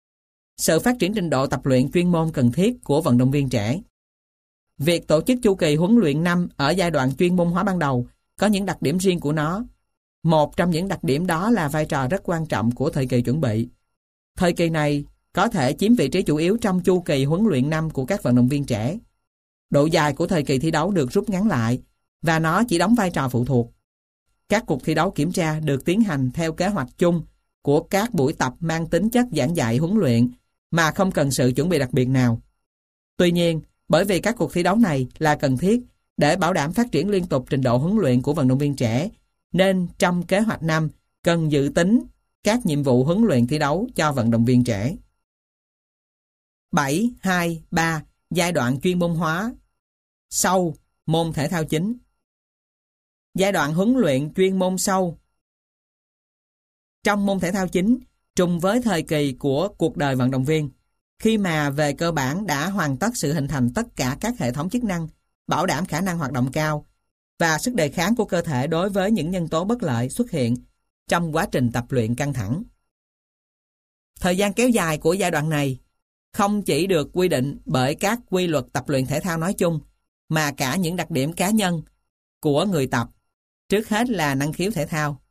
sự phát triển trình độ tập luyện chuyên môn cần thiết của vận động viên trẻ. Việc tổ chức chu kỳ huấn luyện năm ở giai đoạn chuyên môn hóa ban đầu có những đặc điểm riêng của nó. Một trong những đặc điểm đó là vai trò rất quan trọng của thời kỳ chuẩn bị. Thời kỳ này có thể chiếm vị trí chủ yếu trong chu kỳ huấn luyện năm của các vận động viên trẻ. Độ dài của thời kỳ thi đấu được rút ngắn lại và nó chỉ đóng vai trò phụ thuộc. Các cuộc thi đấu kiểm tra được tiến hành theo kế hoạch chung của các buổi tập mang tính chất giảng dạy huấn luyện mà không cần sự chuẩn bị đặc biệt nào. Tuy nhiên, bởi vì các cuộc thi đấu này là cần thiết để bảo đảm phát triển liên tục trình độ huấn luyện của vận động viên trẻ, nên trong kế hoạch năm cần dự tính các nhiệm vụ huấn luyện thi đấu cho vận động viên trẻ. bảy, hai, ba. Giai đoạn chuyên môn hóa sau môn thể thao chính. Giai đoạn huấn luyện chuyên môn sâu trong môn thể thao chính trùng với thời kỳ của cuộc đời vận động viên, khi mà về cơ bản đã hoàn tất sự hình thành tất cả các hệ thống chức năng, bảo đảm khả năng hoạt động cao và sức đề kháng của cơ thể đối với những nhân tố bất lợi xuất hiện trong quá trình tập luyện căng thẳng. Thời gian kéo dài của giai đoạn này không chỉ được quy định bởi các quy luật tập luyện thể thao nói chung, mà cả những đặc điểm cá nhân của người tập, trước hết là năng khiếu thể thao.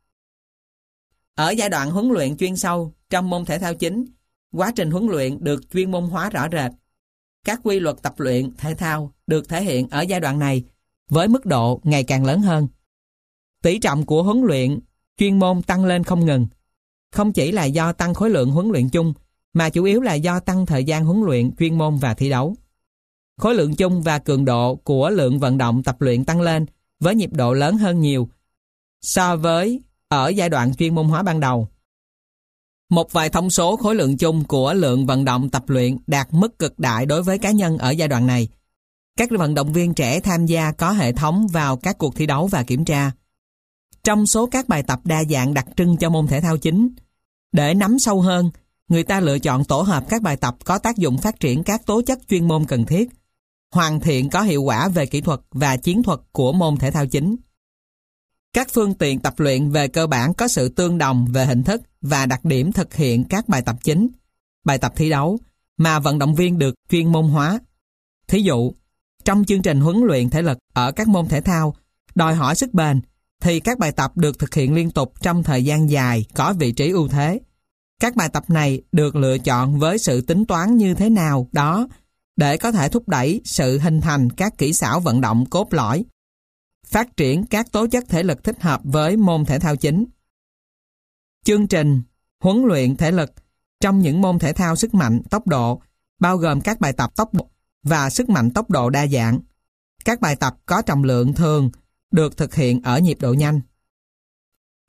Ở giai đoạn huấn luyện chuyên sâu trong môn thể thao chính, quá trình huấn luyện được chuyên môn hóa rõ rệt. Các quy luật tập luyện thể thao được thể hiện ở giai đoạn này với mức độ ngày càng lớn hơn. Tỷ trọng của huấn luyện chuyên môn tăng lên không ngừng, không chỉ là do tăng khối lượng huấn luyện chung, mà chủ yếu là do tăng thời gian huấn luyện chuyên môn và thi đấu. Khối lượng chung và cường độ của lượng vận động tập luyện tăng lên với nhịp độ lớn hơn nhiều so với ở giai đoạn chuyên môn hóa ban đầu. Một vài thông số khối lượng chung của lượng vận động tập luyện đạt mức cực đại đối với cá nhân ở giai đoạn này. Các vận động viên trẻ tham gia có hệ thống vào các cuộc thi đấu và kiểm tra. Trong số các bài tập đa dạng đặc trưng cho môn thể thao chính, để nắm sâu hơn, người ta lựa chọn tổ hợp các bài tập có tác dụng phát triển các tố chất chuyên môn cần thiết, hoàn thiện có hiệu quả về kỹ thuật và chiến thuật của môn thể thao chính. Các phương tiện tập luyện về cơ bản có sự tương đồng về hình thức và đặc điểm thực hiện các bài tập chính, bài tập thi đấu mà vận động viên được chuyên môn hóa. Thí dụ, trong chương trình huấn luyện thể lực ở các môn thể thao đòi hỏi sức bền, thì các bài tập được thực hiện liên tục trong thời gian dài có vị trí ưu thế. Các bài tập này được lựa chọn với sự tính toán như thế nào đó để có thể thúc đẩy sự hình thành các kỹ xảo vận động cốt lõi, phát triển các tố chất thể lực thích hợp với môn thể thao chính. Chương trình huấn luyện thể lực trong những môn thể thao sức mạnh tốc độ bao gồm các bài tập tốc độ và sức mạnh tốc độ đa dạng. Các bài tập có trọng lượng thường được thực hiện ở nhịp độ nhanh.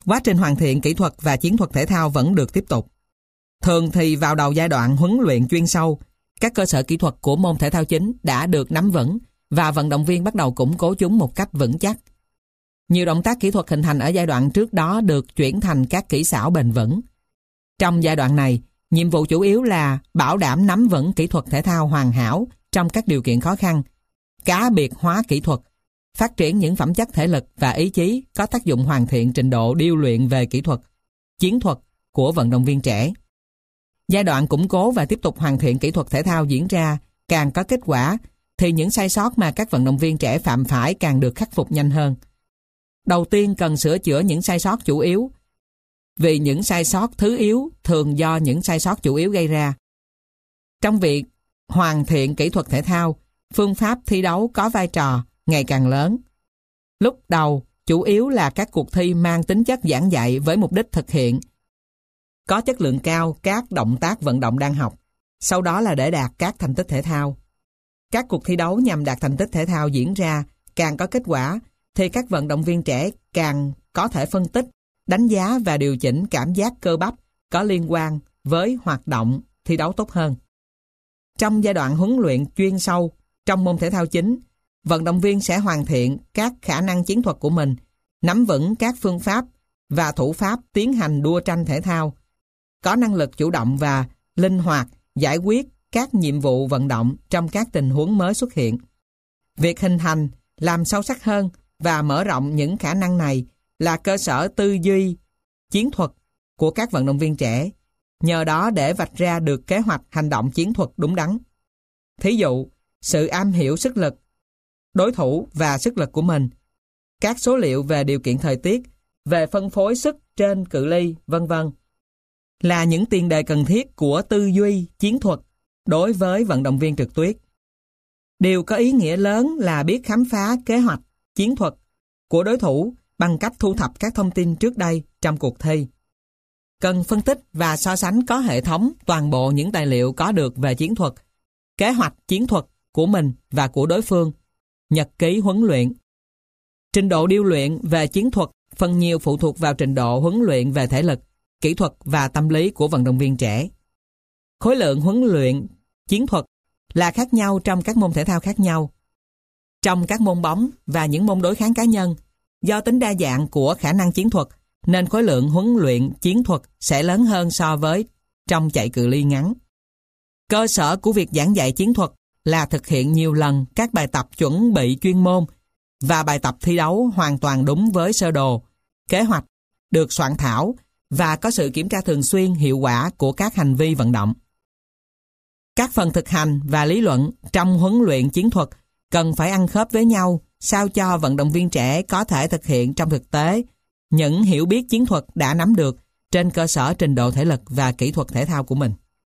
quá trình hoàn thiện kỹ thuật và chiến thuật thể thao vẫn được tiếp tục. Thường thì vào đầu giai đoạn huấn luyện chuyên sâu, các cơ sở kỹ thuật của môn thể thao chính đã được nắm vững và vận động viên bắt đầu củng cố chúng một cách vững chắc. Nhiều động tác kỹ thuật hình thành ở giai đoạn trước đó được chuyển thành các kỹ xảo bền vững. Trong giai đoạn này, nhiệm vụ chủ yếu là bảo đảm nắm vững kỹ thuật thể thao hoàn hảo trong các điều kiện khó khăn, cá biệt hóa kỹ thuật, phát triển những phẩm chất thể lực và ý chí có tác dụng hoàn thiện trình độ điêu luyện về kỹ thuật, chiến thuật của vận động viên trẻ. Giai đoạn củng cố và tiếp tục hoàn thiện kỹ thuật thể thao diễn ra càng có kết quả thì những sai sót mà các vận động viên trẻ phạm phải càng được khắc phục nhanh hơn. Đầu tiên cần sửa chữa những sai sót chủ yếu, vì những sai sót thứ yếu thường do những sai sót chủ yếu gây ra. Trong việc hoàn thiện kỹ thuật thể thao, phương pháp thi đấu có vai trò ngày càng lớn. Lúc đầu, chủ yếu là các cuộc thi mang tính chất giảng dạy với mục đích thực hiện có chất lượng cao các động tác vận động đang học, sau đó là để đạt các thành tích thể thao. Các cuộc thi đấu nhằm đạt thành tích thể thao diễn ra càng có kết quả thì các vận động viên trẻ càng có thể phân tích, đánh giá và điều chỉnh cảm giác cơ bắp có liên quan với hoạt động thi đấu tốt hơn. Trong giai đoạn huấn luyện chuyên sâu trong môn thể thao chính, vận động viên sẽ hoàn thiện các khả năng chiến thuật của mình, nắm vững các phương pháp và thủ pháp tiến hành đua tranh thể thao, có năng lực chủ động và linh hoạt giải quyết các nhiệm vụ vận động trong các tình huống mới xuất hiện. Việc hình thành, làm sâu sắc hơn và mở rộng những khả năng này là cơ sở tư duy, chiến thuật của các vận động viên trẻ, nhờ đó để vạch ra được kế hoạch hành động chiến thuật đúng đắn. Thí dụ, sự am hiểu sức lực, đối thủ và sức lực của mình, các số liệu về điều kiện thời tiết, về phân phối sức trên cự ly, vân vân là những tiền đề cần thiết của tư duy chiến thuật đối với vận động viên trượt tuyết. Điều có ý nghĩa lớn là biết khám phá kế hoạch, chiến thuật của đối thủ bằng cách thu thập các thông tin trước đây trong cuộc thi. Cần phân tích và so sánh có hệ thống toàn bộ những tài liệu có được về chiến thuật, kế hoạch chiến thuật của mình và của đối phương, nhật ký huấn luyện. Trình độ điêu luyện về chiến thuật phần nhiều phụ thuộc vào trình độ huấn luyện về thể lực, kỹ thuật và tâm lý của vận động viên trẻ. Khối lượng huấn luyện chiến thuật là khác nhau trong các môn thể thao khác nhau. Trong các môn bóng và những môn đối kháng cá nhân, do tính đa dạng của khả năng chiến thuật nên khối lượng huấn luyện chiến thuật sẽ lớn hơn so với trong chạy cự ly ngắn. Cơ sở của việc giảng dạy chiến thuật là thực hiện nhiều lần các bài tập chuẩn bị chuyên môn và bài tập thi đấu hoàn toàn đúng với sơ đồ, kế hoạch, được soạn thảo và có sự kiểm tra thường xuyên hiệu quả của các hành vi vận động. Các phần thực hành và lý luận trong huấn luyện chiến thuật cần phải ăn khớp với nhau sao cho vận động viên trẻ có thể thực hiện trong thực tế những hiểu biết chiến thuật đã nắm được trên cơ sở trình độ thể lực và kỹ thuật thể thao của mình.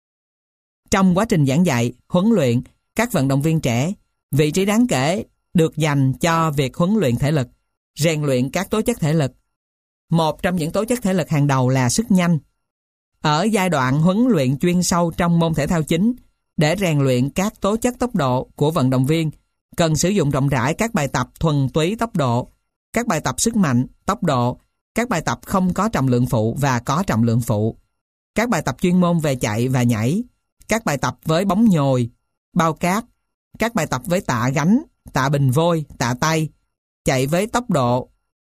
Trong quá trình giảng dạy, huấn luyện, các vận động viên trẻ, vị trí đáng kể được dành cho việc huấn luyện thể lực, rèn luyện các tố chất thể lực. Một trong những tố chất thể lực hàng đầu là sức nhanh. Ở giai đoạn huấn luyện chuyên sâu trong môn thể thao chính, để rèn luyện các tố chất tốc độ của vận động viên, cần sử dụng rộng rãi các bài tập thuần túy tốc độ, các bài tập sức mạnh, tốc độ, các bài tập không có trọng lượng phụ và có trọng lượng phụ, các bài tập chuyên môn về chạy và nhảy, các bài tập với bóng nhồi, bao cát, các bài tập với tạ gánh, tạ bình vôi, tạ tay, chạy với tốc độ,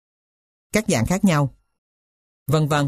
các dạng khác nhau, vân vân.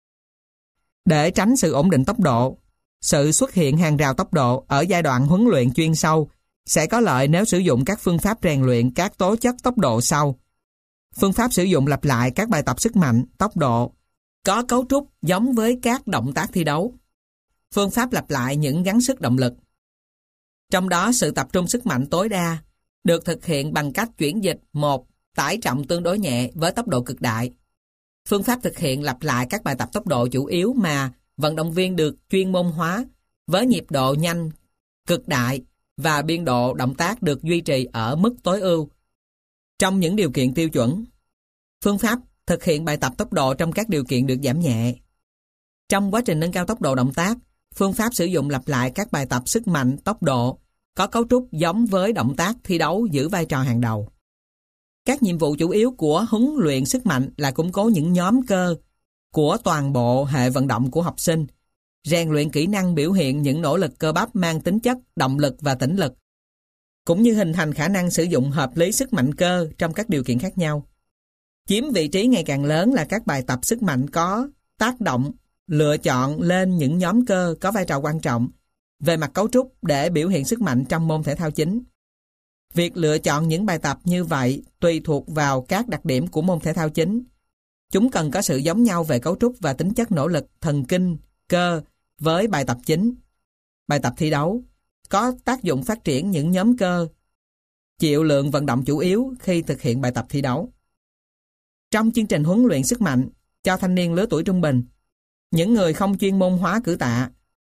Để tránh sự ổn định tốc độ, sự xuất hiện hàng rào tốc độ ở giai đoạn huấn luyện chuyên sâu sẽ có lợi nếu sử dụng các phương pháp rèn luyện các tố chất tốc độ sau. Phương pháp sử dụng lặp lại các bài tập sức mạnh, tốc độ, có cấu trúc giống với các động tác thi đấu. Phương pháp lặp lại những gắng sức động lực. Trong đó sự tập trung sức mạnh tối đa được thực hiện bằng cách chuyển dịch một tải trọng tương đối nhẹ với tốc độ cực đại. Phương pháp thực hiện lặp lại các bài tập tốc độ chủ yếu mà vận động viên được chuyên môn hóa với nhịp độ nhanh, cực đại và biên độ động tác được duy trì ở mức tối ưu trong những điều kiện tiêu chuẩn. Phương pháp thực hiện bài tập tốc độ trong các điều kiện được giảm nhẹ. Trong quá trình nâng cao tốc độ động tác, phương pháp sử dụng lặp lại các bài tập sức mạnh, tốc độ có cấu trúc giống với động tác thi đấu giữ vai trò hàng đầu. Các nhiệm vụ chủ yếu của huấn luyện sức mạnh là củng cố những nhóm cơ của toàn bộ hệ vận động của học sinh, rèn luyện kỹ năng biểu hiện những nỗ lực cơ bắp mang tính chất động lực và tĩnh lực, cũng như hình thành khả năng sử dụng hợp lý sức mạnh cơ trong các điều kiện khác nhau. Chiếm vị trí ngày càng lớn là các bài tập sức mạnh có tác động lựa chọn lên những nhóm cơ có vai trò quan trọng về mặt cấu trúc để biểu hiện sức mạnh trong môn thể thao chính. Việc lựa chọn những bài tập như vậy tùy thuộc vào các đặc điểm của môn thể thao chính. Chúng cần có sự giống nhau về cấu trúc và tính chất nỗ lực thần kinh, cơ với bài tập chính. Bài tập thi đấu có tác dụng phát triển những nhóm cơ chịu lượng vận động chủ yếu khi thực hiện bài tập thi đấu. Trong chương trình huấn luyện sức mạnh cho thanh niên lứa tuổi trung bình, những người không chuyên môn hóa cử tạ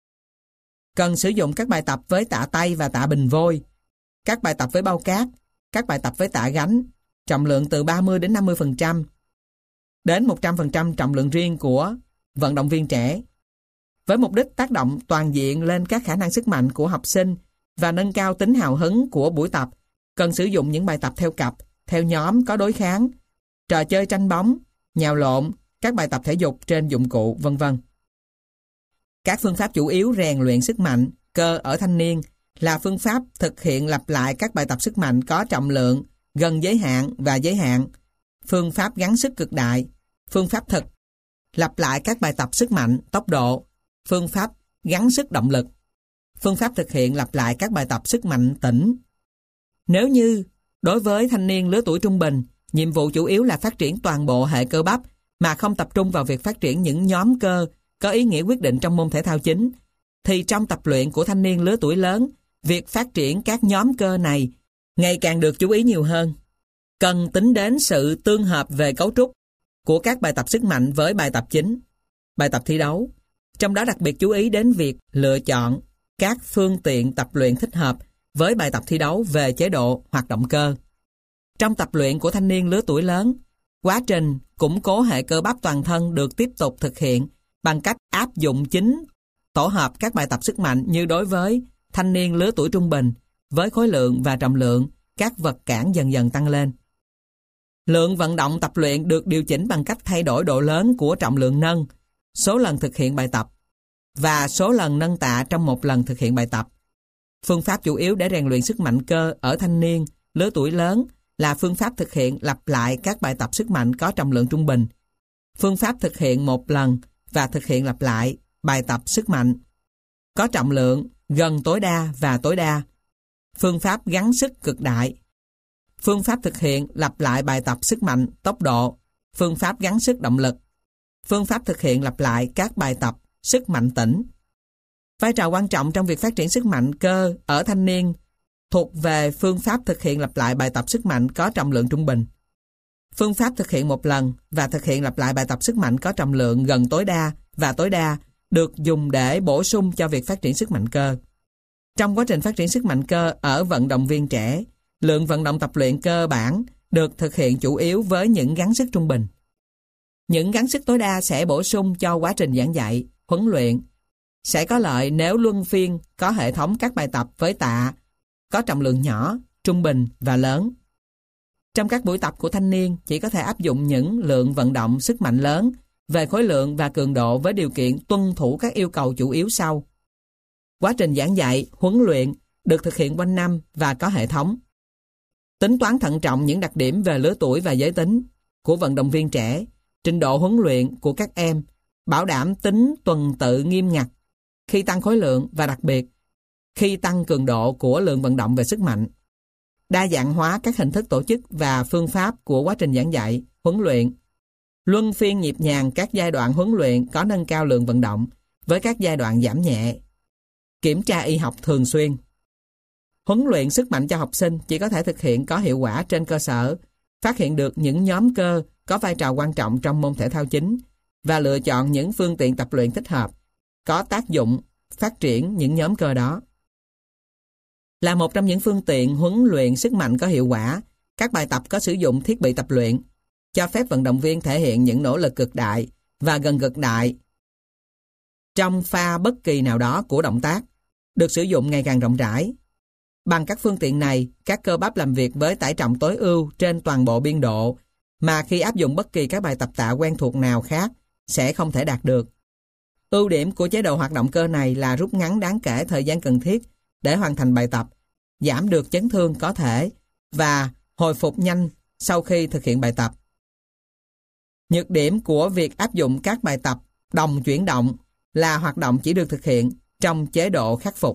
cần sử dụng các bài tập với tạ tay và tạ bình vôi, các bài tập với bao cát, các bài tập với tạ gánh, trọng lượng từ ba mươi đến năm mươi phần trăm đến một trăm phần trăm trọng lượng riêng của vận động viên trẻ, với mục đích tác động toàn diện lên các khả năng sức mạnh của học sinh và nâng cao tính hào hứng của buổi tập. Cần sử dụng những bài tập theo cặp, theo nhóm có đối kháng, trò chơi tranh bóng, nhào lộn, các bài tập thể dục trên dụng cụ, vân vân. Các phương pháp chủ yếu rèn luyện sức mạnh cơ ở thanh niên là phương pháp thực hiện lặp lại các bài tập sức mạnh có trọng lượng gần giới hạn và giới hạn, phương pháp gắng sức cực đại, phương pháp thực, lặp lại các bài tập sức mạnh, tốc độ, phương pháp gắng sức động lực, phương pháp thực hiện lặp lại các bài tập sức mạnh tĩnh. Nếu như, đối với thanh niên lứa tuổi trung bình, nhiệm vụ chủ yếu là phát triển toàn bộ hệ cơ bắp mà không tập trung vào việc phát triển những nhóm cơ có ý nghĩa quyết định trong môn thể thao chính, thì trong tập luyện của thanh niên lứa tuổi lớn, việc phát triển các nhóm cơ này ngày càng được chú ý nhiều hơn. Cần tính đến sự tương hợp về cấu trúc của các bài tập sức mạnh với bài tập chính, bài tập thi đấu, trong đó đặc biệt chú ý đến việc lựa chọn các phương tiện tập luyện thích hợp với bài tập thi đấu về chế độ hoạt động cơ. Trong tập luyện của thanh niên lứa tuổi lớn, quá trình củng cố hệ cơ bắp toàn thân được tiếp tục thực hiện bằng cách áp dụng chính tổ hợp các bài tập sức mạnh như đối với thanh niên lứa tuổi trung bình, với khối lượng và trọng lượng các vật cản dần dần tăng lên. Lượng vận động tập luyện được điều chỉnh bằng cách thay đổi độ lớn của trọng lượng nâng, số lần thực hiện bài tập và số lần nâng tạ trong một lần thực hiện bài tập. Phương pháp chủ yếu để rèn luyện sức mạnh cơ ở thanh niên lứa tuổi lớn là phương pháp thực hiện lặp lại các bài tập sức mạnh có trọng lượng trung bình, phương pháp thực hiện một lần và thực hiện lặp lại bài tập sức mạnh có trọng lượng gần tối đa và tối đa, phương pháp gắng sức cực đại, phương pháp thực hiện lặp lại bài tập sức mạnh tốc độ, phương pháp gắng sức động lực, phương pháp thực hiện lặp lại các bài tập sức mạnh tĩnh. Vai trò quan trọng trong việc phát triển sức mạnh cơ ở thanh niên thuộc về phương pháp thực hiện lặp lại bài tập sức mạnh có trọng lượng trung bình, phương pháp thực hiện một lần và thực hiện lặp lại bài tập sức mạnh có trọng lượng gần tối đa và tối đa được dùng để bổ sung cho việc phát triển sức mạnh cơ. Trong quá trình phát triển sức mạnh cơ ở vận động viên trẻ, lượng vận động tập luyện cơ bản được thực hiện chủ yếu với những gắng sức trung bình. Những gắng sức tối đa sẽ bổ sung cho quá trình giảng dạy, huấn luyện. Sẽ có lợi nếu luân phiên có hệ thống các bài tập với tạ có trọng lượng nhỏ, trung bình và lớn. Trong các buổi tập của thanh niên chỉ có thể áp dụng những lượng vận động sức mạnh lớn về khối lượng và cường độ với điều kiện tuân thủ các yêu cầu chủ yếu sau. Quá trình giảng dạy, huấn luyện được thực hiện quanh năm và có hệ thống. Tính toán thận trọng những đặc điểm về lứa tuổi và giới tính của vận động viên trẻ, trình độ huấn luyện của các em, bảo đảm tính tuần tự nghiêm ngặt khi tăng khối lượng và đặc biệt khi tăng cường độ của lượng vận động về sức mạnh. Đa dạng hóa các hình thức tổ chức và phương pháp của quá trình giảng dạy, huấn luyện. Luân phiên nhịp nhàng các giai đoạn huấn luyện có nâng cao lượng vận động với các giai đoạn giảm nhẹ. Kiểm tra y học thường xuyên. Huấn luyện sức mạnh cho học sinh chỉ có thể thực hiện có hiệu quả trên cơ sở phát hiện được những nhóm cơ có vai trò quan trọng trong môn thể thao chính và lựa chọn những phương tiện tập luyện thích hợp, có tác dụng phát triển những nhóm cơ đó. Là một trong những phương tiện huấn luyện sức mạnh có hiệu quả, các bài tập có sử dụng thiết bị tập luyện, cho phép vận động viên thể hiện những nỗ lực cực đại và gần cực đại trong pha bất kỳ nào đó của động tác, được sử dụng ngày càng rộng rãi. Bằng các phương tiện này, các cơ bắp làm việc với tải trọng tối ưu trên toàn bộ biên độ mà khi áp dụng bất kỳ các bài tập tạ quen thuộc nào khác sẽ không thể đạt được. Ưu điểm của chế độ hoạt động cơ này là rút ngắn đáng kể thời gian cần thiết để hoàn thành bài tập, giảm được chấn thương có thể và hồi phục nhanh sau khi thực hiện bài tập. Nhược điểm của việc áp dụng các bài tập đồng chuyển động là hoạt động chỉ được thực hiện trong chế độ khắc phục.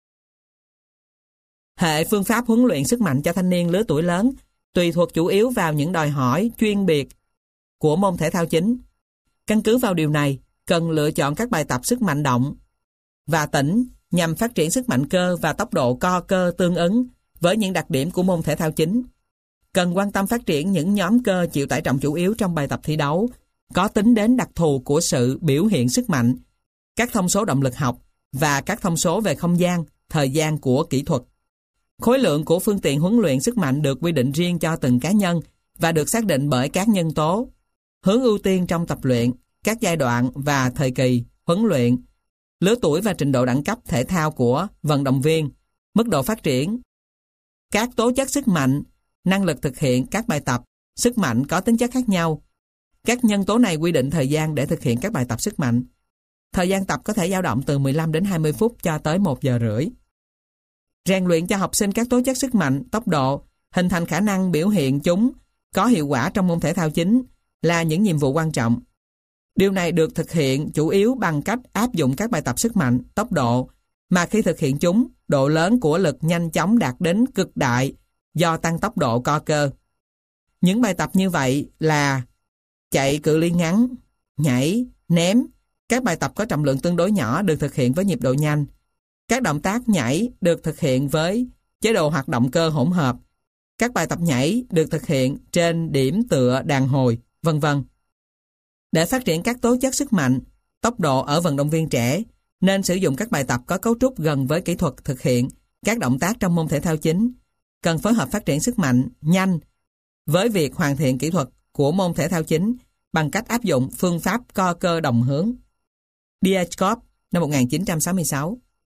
Hệ phương pháp huấn luyện sức mạnh cho thanh niên lứa tuổi lớn tùy thuộc chủ yếu vào những đòi hỏi chuyên biệt của môn thể thao chính. Căn cứ vào điều này, cần lựa chọn các bài tập sức mạnh động và tĩnh nhằm phát triển sức mạnh cơ và tốc độ co cơ tương ứng với những đặc điểm của môn thể thao chính. Cần quan tâm phát triển những nhóm cơ chịu tải trọng chủ yếu trong bài tập thi đấu, có tính đến đặc thù của sự biểu hiện sức mạnh, các thông số động lực học và các thông số về không gian, thời gian của kỹ thuật. Khối lượng của phương tiện huấn luyện sức mạnh được quy định riêng cho từng cá nhân và được xác định bởi các nhân tố, hướng ưu tiên trong tập luyện, các giai đoạn và thời kỳ huấn luyện, lứa tuổi và trình độ đẳng cấp thể thao của vận động viên, mức độ phát triển, các tố chất sức mạnh, năng lực thực hiện các bài tập, sức mạnh có tính chất khác nhau. Các nhân tố này quy định thời gian để thực hiện các bài tập sức mạnh. Thời gian tập có thể dao động từ mười lăm đến hai mươi phút cho tới một giờ rưỡi. Rèn luyện cho học sinh các tố chất sức mạnh, tốc độ, hình thành khả năng biểu hiện chúng có hiệu quả trong môn thể thao chính là những nhiệm vụ quan trọng. Điều này được thực hiện chủ yếu bằng cách áp dụng các bài tập sức mạnh, tốc độ mà khi thực hiện chúng, độ lớn của lực nhanh chóng đạt đến cực đại do tăng tốc độ co cơ. Những bài tập như vậy là chạy cự ly ngắn, nhảy, ném. Các bài tập có trọng lượng tương đối nhỏ được thực hiện với nhịp độ nhanh. Các động tác nhảy được thực hiện với chế độ hoạt động cơ hỗn hợp. Các bài tập nhảy được thực hiện trên điểm tựa đàn hồi, vân vân. Để phát triển các tố chất sức mạnh, tốc độ ở vận động viên trẻ, nên sử dụng các bài tập có cấu trúc gần với kỹ thuật thực hiện các động tác trong môn thể thao chính. Cần phối hợp phát triển sức mạnh nhanh với việc hoàn thiện kỹ thuật của môn thể thao chính bằng cách áp dụng phương pháp co cơ đồng hướng. Dieskov năm một nghìn chín trăm sáu mươi sáu.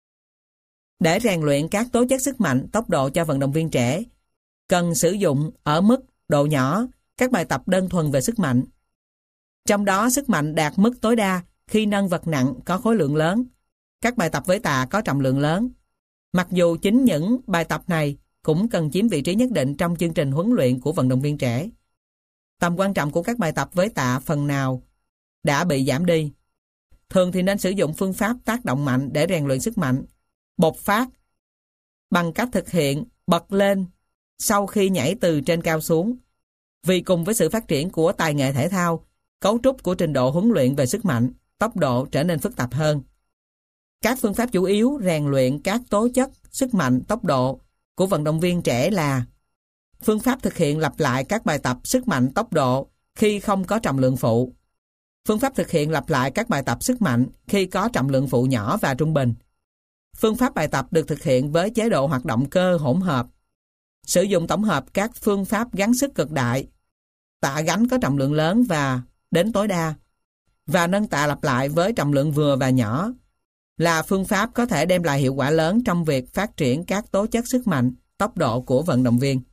Để rèn luyện các tố chất sức mạnh, tốc độ cho vận động viên trẻ, cần sử dụng ở mức độ nhỏ các bài tập đơn thuần về sức mạnh. Trong đó sức mạnh đạt mức tối đa khi nâng vật nặng có khối lượng lớn, các bài tập với tạ có trọng lượng lớn. Mặc dù chính những bài tập này cũng cần chiếm vị trí nhất định trong chương trình huấn luyện của vận động viên trẻ. Tầm quan trọng của các bài tập với tạ phần nào đã bị giảm đi. Thường thì nên sử dụng phương pháp tác động mạnh để rèn luyện sức mạnh, bộc phát, bằng cách thực hiện bật lên sau khi nhảy từ trên cao xuống. Vì cùng với sự phát triển của tài nghệ thể thao, cấu trúc của trình độ huấn luyện về sức mạnh, tốc độ trở nên phức tạp hơn. Các phương pháp chủ yếu rèn luyện các tố chất, sức mạnh, tốc độ của vận động viên trẻ là phương pháp thực hiện lặp lại các bài tập sức mạnh, tốc độ khi không có trọng lượng phụ. Phương pháp thực hiện lặp lại các bài tập sức mạnh khi có trọng lượng phụ nhỏ và trung bình. Phương pháp bài tập được thực hiện với chế độ hoạt động cơ hỗn hợp. Sử dụng tổng hợp các phương pháp gắng sức cực đại, tạ gánh có trọng lượng lớn và đến tối đa, và nâng tạ lặp lại với trọng lượng vừa và nhỏ là phương pháp có thể đem lại hiệu quả lớn trong việc phát triển các tố chất sức mạnh, tốc độ của vận động viên.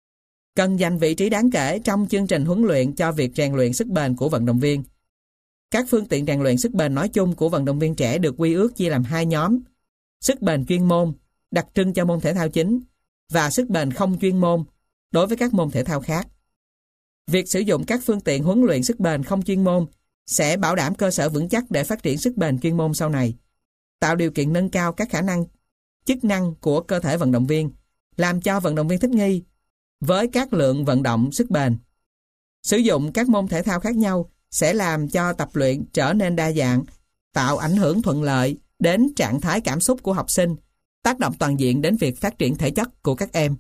Cần dành vị trí đáng kể trong chương trình huấn luyện cho việc rèn luyện sức bền của vận động viên. Các phương tiện rèn luyện sức bền nói chung của vận động viên trẻ được quy ước chia làm hai nhóm: sức bền chuyên môn, đặc trưng cho môn thể thao chính, và sức bền không chuyên môn đối với các môn thể thao khác. Việc sử dụng các phương tiện huấn luyện sức bền không chuyên môn sẽ bảo đảm cơ sở vững chắc để phát triển sức bền chuyên môn sau này, tạo điều kiện nâng cao các khả năng chức năng của cơ thể vận động viên, làm cho vận động viên thích nghi với các lượng vận động sức bền. Sử dụng các môn thể thao khác nhau sẽ làm cho tập luyện trở nên đa dạng, tạo ảnh hưởng thuận lợi đến trạng thái cảm xúc của học sinh, tác động toàn diện đến việc phát triển thể chất của các em.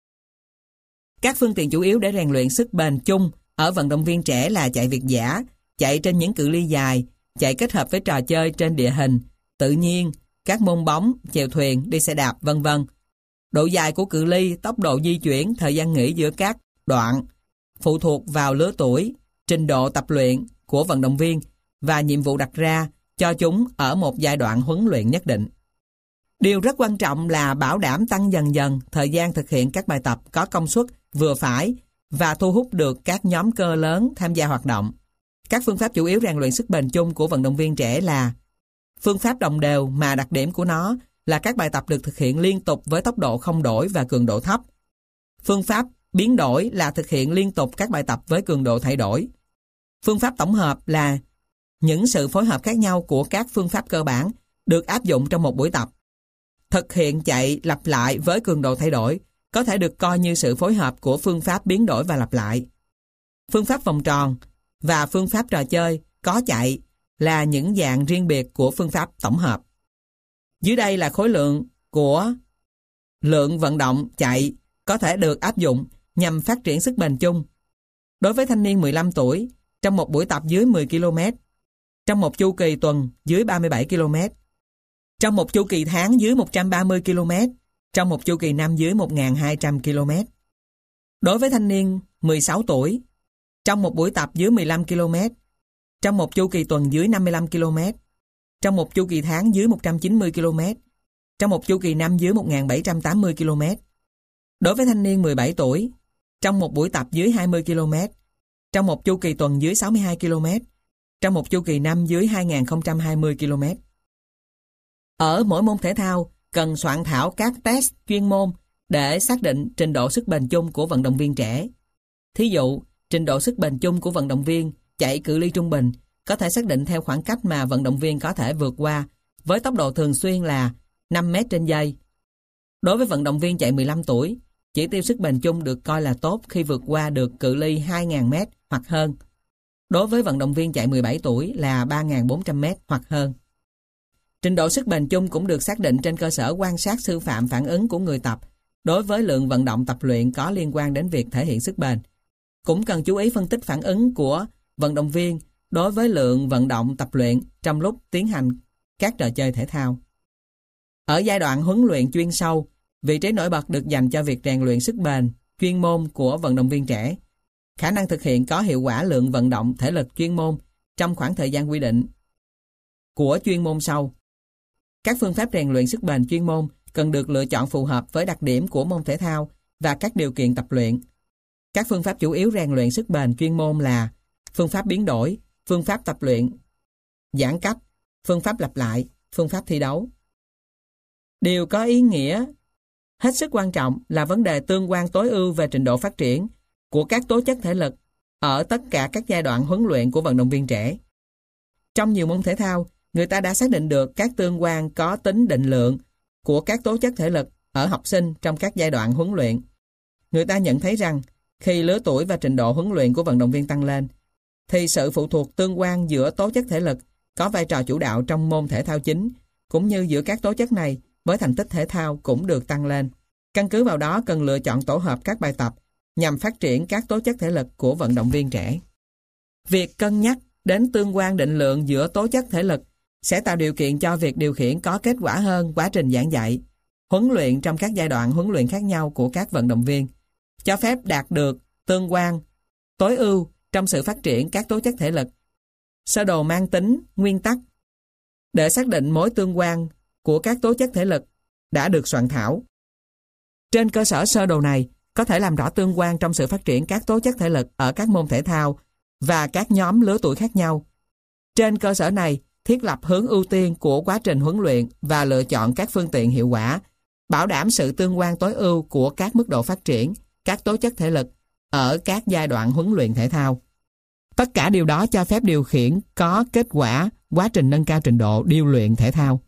Các phương tiện chủ yếu để rèn luyện sức bền chung ở vận động viên trẻ là chạy việt dã, chạy trên những cự ly dài, chạy kết hợp với trò chơi trên địa hình, tự nhiên, các môn bóng, chèo thuyền, đi xe đạp, vân vân. Độ dài của cự ly, tốc độ di chuyển, thời gian nghỉ giữa các đoạn phụ thuộc vào lứa tuổi, trình độ tập luyện của vận động viên và nhiệm vụ đặt ra cho chúng ở một giai đoạn huấn luyện nhất định. Điều rất quan trọng là bảo đảm tăng dần dần thời gian thực hiện các bài tập có công suất vừa phải và thu hút được các nhóm cơ lớn tham gia hoạt động. Các phương pháp chủ yếu rèn luyện sức bền chung của vận động viên trẻ là phương pháp đồng đều, mà đặc điểm của nó là các bài tập được thực hiện liên tục với tốc độ không đổi và cường độ thấp. Phương pháp biến đổi là thực hiện liên tục các bài tập với cường độ thay đổi. Phương pháp tổng hợp là những sự phối hợp khác nhau của các phương pháp cơ bản được áp dụng trong một buổi tập. Thực hiện chạy lặp lại với cường độ thay đổi có thể được coi như sự phối hợp của phương pháp biến đổi và lặp lại. Phương pháp vòng tròn và phương pháp trò chơi có chạy là những dạng riêng biệt của phương pháp tổng hợp. Dưới đây là khối lượng của lượng vận động chạy có thể được áp dụng nhằm phát triển sức bền chung. Đối với thanh niên mười lăm tuổi, trong một buổi tập dưới mười ki lô mét, trong một chu kỳ tuần dưới ba mươi bảy ki lô mét, trong một chu kỳ tháng dưới một trăm ba mươi ki lô mét, trong một chu kỳ năm dưới một nghìn hai trăm ki lô mét. Đối với thanh niên mười sáu tuổi, trong một buổi tập dưới mười lăm ki lô mét, trong một chu kỳ tuần dưới năm mươi lăm ki lô mét, trong một chu kỳ tháng dưới một trăm chín mươi ki lô mét, trong một chu kỳ năm dưới một nghìn bảy trăm tám mươi ki lô mét. Đối với thanh niên mười bảy tuổi, trong một buổi tập dưới hai mươi ki lô mét, trong một chu kỳ tuần dưới sáu mươi hai ki lô mét, trong một chu kỳ năm dưới hai nghìn không trăm hai mươi ki lô mét. Ở mỗi môn thể thao, cần soạn thảo các test chuyên môn để xác định trình độ sức bền chung của vận động viên trẻ. Thí dụ, trình độ sức bền chung của vận động viên chạy cự ly trung bình có thể xác định theo khoảng cách mà vận động viên có thể vượt qua với tốc độ thường xuyên là năm mét trên giây. Đối với vận động viên chạy mười lăm tuổi, chỉ tiêu sức bền chung được coi là tốt khi vượt qua được cự ly hai nghìn mét hoặc hơn. Đối với vận động viên chạy mười bảy tuổi là ba nghìn bốn trăm mét hoặc hơn. Trình độ sức bền chung cũng được xác định trên cơ sở quan sát sư phạm phản ứng của người tập đối với lượng vận động tập luyện có liên quan đến việc thể hiện sức bền. Cũng cần chú ý phân tích phản ứng của vận động viên đối với lượng vận động tập luyện trong lúc tiến hành các trò chơi thể thao. Ở giai đoạn huấn luyện chuyên sâu, vị trí nổi bật được dành cho việc rèn luyện sức bền chuyên môn của vận động viên trẻ. Khả năng thực hiện có hiệu quả lượng vận động thể lực chuyên môn trong khoảng thời gian quy định của chuyên môn sâu. Các phương pháp rèn luyện sức bền chuyên môn cần được lựa chọn phù hợp với đặc điểm của môn thể thao và các điều kiện tập luyện. Các phương pháp chủ yếu rèn luyện sức bền chuyên môn là phương pháp biến đổi, phương pháp tập luyện giãn cách, phương pháp lặp lại, phương pháp thi đấu. Điều có ý nghĩa hết sức quan trọng là vấn đề tương quan tối ưu về trình độ phát triển của các tố chất thể lực ở tất cả các giai đoạn huấn luyện của vận động viên trẻ. Trong nhiều môn thể thao, người ta đã xác định được các tương quan có tính định lượng của các tố chất thể lực ở học sinh trong các giai đoạn huấn luyện. Người ta nhận thấy rằng khi lứa tuổi và trình độ huấn luyện của vận động viên tăng lên, thì sự phụ thuộc tương quan giữa tố chất thể lực có vai trò chủ đạo trong môn thể thao chính, cũng như giữa các tố chất này với thành tích thể thao cũng được tăng lên. Căn cứ vào đó cần lựa chọn tổ hợp các bài tập nhằm phát triển các tố chất thể lực của vận động viên trẻ. Việc cân nhắc đến tương quan định lượng giữa tố chất thể lực sẽ tạo điều kiện cho việc điều khiển có kết quả hơn quá trình giảng dạy, huấn luyện trong các giai đoạn huấn luyện khác nhau của các vận động viên, cho phép đạt được tương quan tối ưu trong sự phát triển các tố chất thể lực. Sơ đồ mang tính nguyên tắc để xác định mối tương quan của các tố chất thể lực đã được soạn thảo. Trên cơ sở sơ đồ này, có thể làm rõ tương quan trong sự phát triển các tố chất thể lực ở các môn thể thao và các nhóm lứa tuổi khác nhau. Trên cơ sở này, thiết lập hướng ưu tiên của quá trình huấn luyện và lựa chọn các phương tiện hiệu quả, bảo đảm sự tương quan tối ưu của các mức độ phát triển các tố chất thể lực ở các giai đoạn huấn luyện thể thao. Tất cả điều đó cho phép điều khiển có kết quả quá trình nâng cao trình độ điêu luyện thể thao.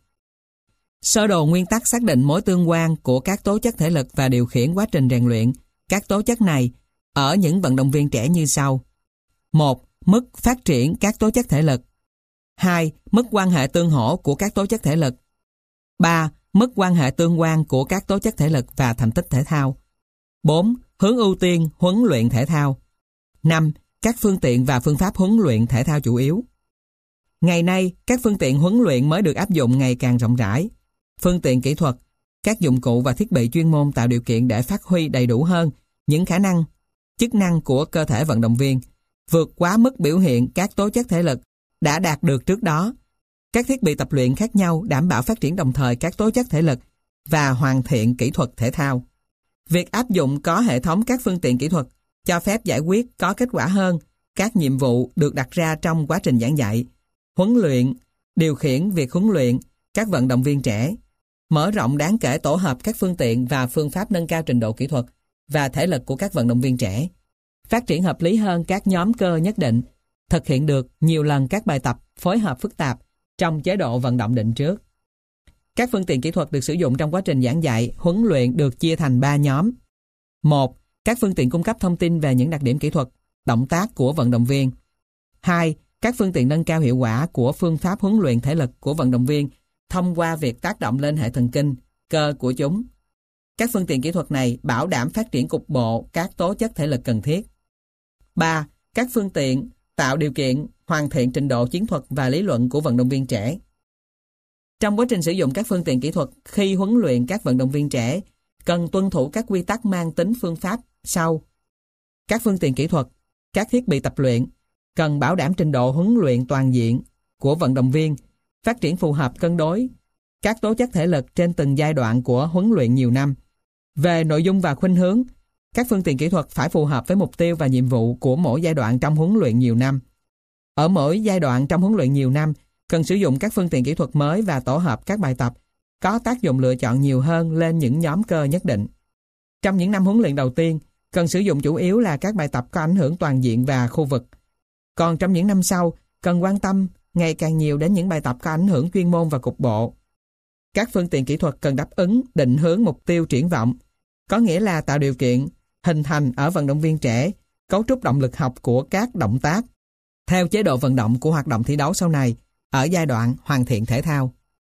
Sơ đồ nguyên tắc xác định mối tương quan của các tố chất thể lực và điều khiển quá trình rèn luyện các tố chất này ở những vận động viên trẻ như sau. một. Mức phát triển các tố chất thể lực. hai. Mức quan hệ tương hỗ của các tố chất thể lực. ba. Mức quan hệ tương quan của các tố chất thể lực và thành tích thể thao. bốn. Hướng ưu tiên huấn luyện thể thao. năm. Các phương tiện và phương pháp huấn luyện thể thao chủ yếu. Ngày nay, các phương tiện huấn luyện mới được áp dụng ngày càng rộng rãi. Phương tiện kỹ thuật, các dụng cụ và thiết bị chuyên môn tạo điều kiện để phát huy đầy đủ hơn những khả năng, chức năng của cơ thể vận động viên, vượt quá mức biểu hiện các tố chất thể lực đã đạt được trước đó. Các thiết bị tập luyện khác nhau đảm bảo phát triển đồng thời các tố chất thể lực và hoàn thiện kỹ thuật thể thao. Việc áp dụng có hệ thống các phương tiện kỹ thuật cho phép giải quyết có kết quả hơn các nhiệm vụ được đặt ra trong quá trình giảng dạy, huấn luyện, điều khiển việc huấn luyện các vận động viên trẻ, mở rộng đáng kể tổ hợp các phương tiện và phương pháp nâng cao trình độ kỹ thuật và thể lực của các vận động viên trẻ, phát triển hợp lý hơn các nhóm cơ nhất định, thực hiện được nhiều lần các bài tập phối hợp phức tạp trong chế độ vận động định trước. Các phương tiện kỹ thuật được sử dụng trong quá trình giảng dạy, huấn luyện được chia thành ba nhóm. một. Các phương tiện cung cấp thông tin về những đặc điểm kỹ thuật, động tác của vận động viên. hai. Các phương tiện nâng cao hiệu quả của phương pháp huấn luyện thể lực của vận động viên thông qua việc tác động lên hệ thần kinh, cơ của chúng. Các phương tiện kỹ thuật này bảo đảm phát triển cục bộ các tố chất thể lực cần thiết. ba. Các phương tiện tạo điều kiện hoàn thiện trình độ chiến thuật và lý luận của vận động viên trẻ. Trong quá trình sử dụng các phương tiện kỹ thuật khi huấn luyện các vận động viên trẻ, cần tuân thủ các quy tắc mang tính phương pháp sau. Các phương tiện kỹ thuật, các thiết bị tập luyện cần bảo đảm trình độ huấn luyện toàn diện của vận động viên, phát triển phù hợp cân đối các tố chất thể lực trên từng giai đoạn của huấn luyện nhiều năm. Về nội dung và khuynh hướng, các phương tiện kỹ thuật phải phù hợp với mục tiêu và nhiệm vụ của mỗi giai đoạn trong huấn luyện nhiều năm. Ở mỗi giai đoạn trong huấn luyện nhiều năm, cần sử dụng các phương tiện kỹ thuật mới và tổ hợp các bài tập có tác dụng lựa chọn nhiều hơn lên những nhóm cơ nhất định. Trong những năm huấn luyện đầu tiên, cần sử dụng chủ yếu là các bài tập có ảnh hưởng toàn diện và khu vực. Còn trong những năm sau, cần quan tâm ngày càng nhiều đến những bài tập có ảnh hưởng chuyên môn và cục bộ. Các phương tiện kỹ thuật cần đáp ứng định hướng mục tiêu triển vọng, có nghĩa là tạo điều kiện hình thành ở vận động viên trẻ cấu trúc động lực học của các động tác theo chế độ vận động của hoạt động thi đấu sau này ở giai đoạn hoàn thiện thể thao.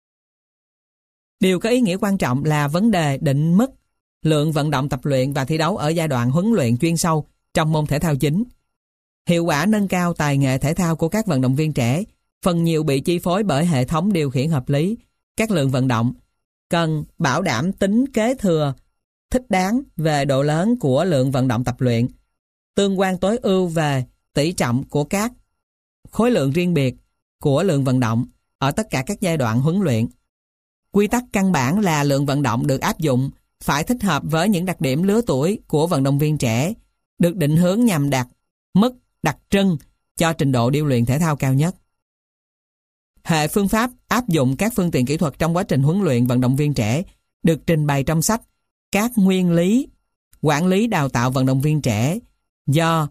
Điều có ý nghĩa quan trọng là vấn đề định mức lượng vận động tập luyện và thi đấu ở giai đoạn huấn luyện chuyên sâu trong môn thể thao chính. Hiệu quả nâng cao tài nghệ thể thao của các vận động viên trẻ phần nhiều bị chi phối bởi hệ thống điều khiển hợp lý các lượng vận động, cần bảo đảm tính kế thừa thích đáng về độ lớn của lượng vận động tập luyện, tương quan tối ưu về tỷ trọng của các khối lượng riêng biệt của lượng vận động ở tất cả các giai đoạn huấn luyện. Quy tắc căn bản là lượng vận động được áp dụng phải thích hợp với những đặc điểm lứa tuổi của vận động viên trẻ, được định hướng nhằm đạt mức đặc trưng cho trình độ điêu luyện thể thao cao nhất. Hệ phương pháp áp dụng các phương tiện kỹ thuật trong quá trình huấn luyện vận động viên trẻ được trình bày trong sách Các nguyên lý quản lý đào tạo vận động viên trẻ do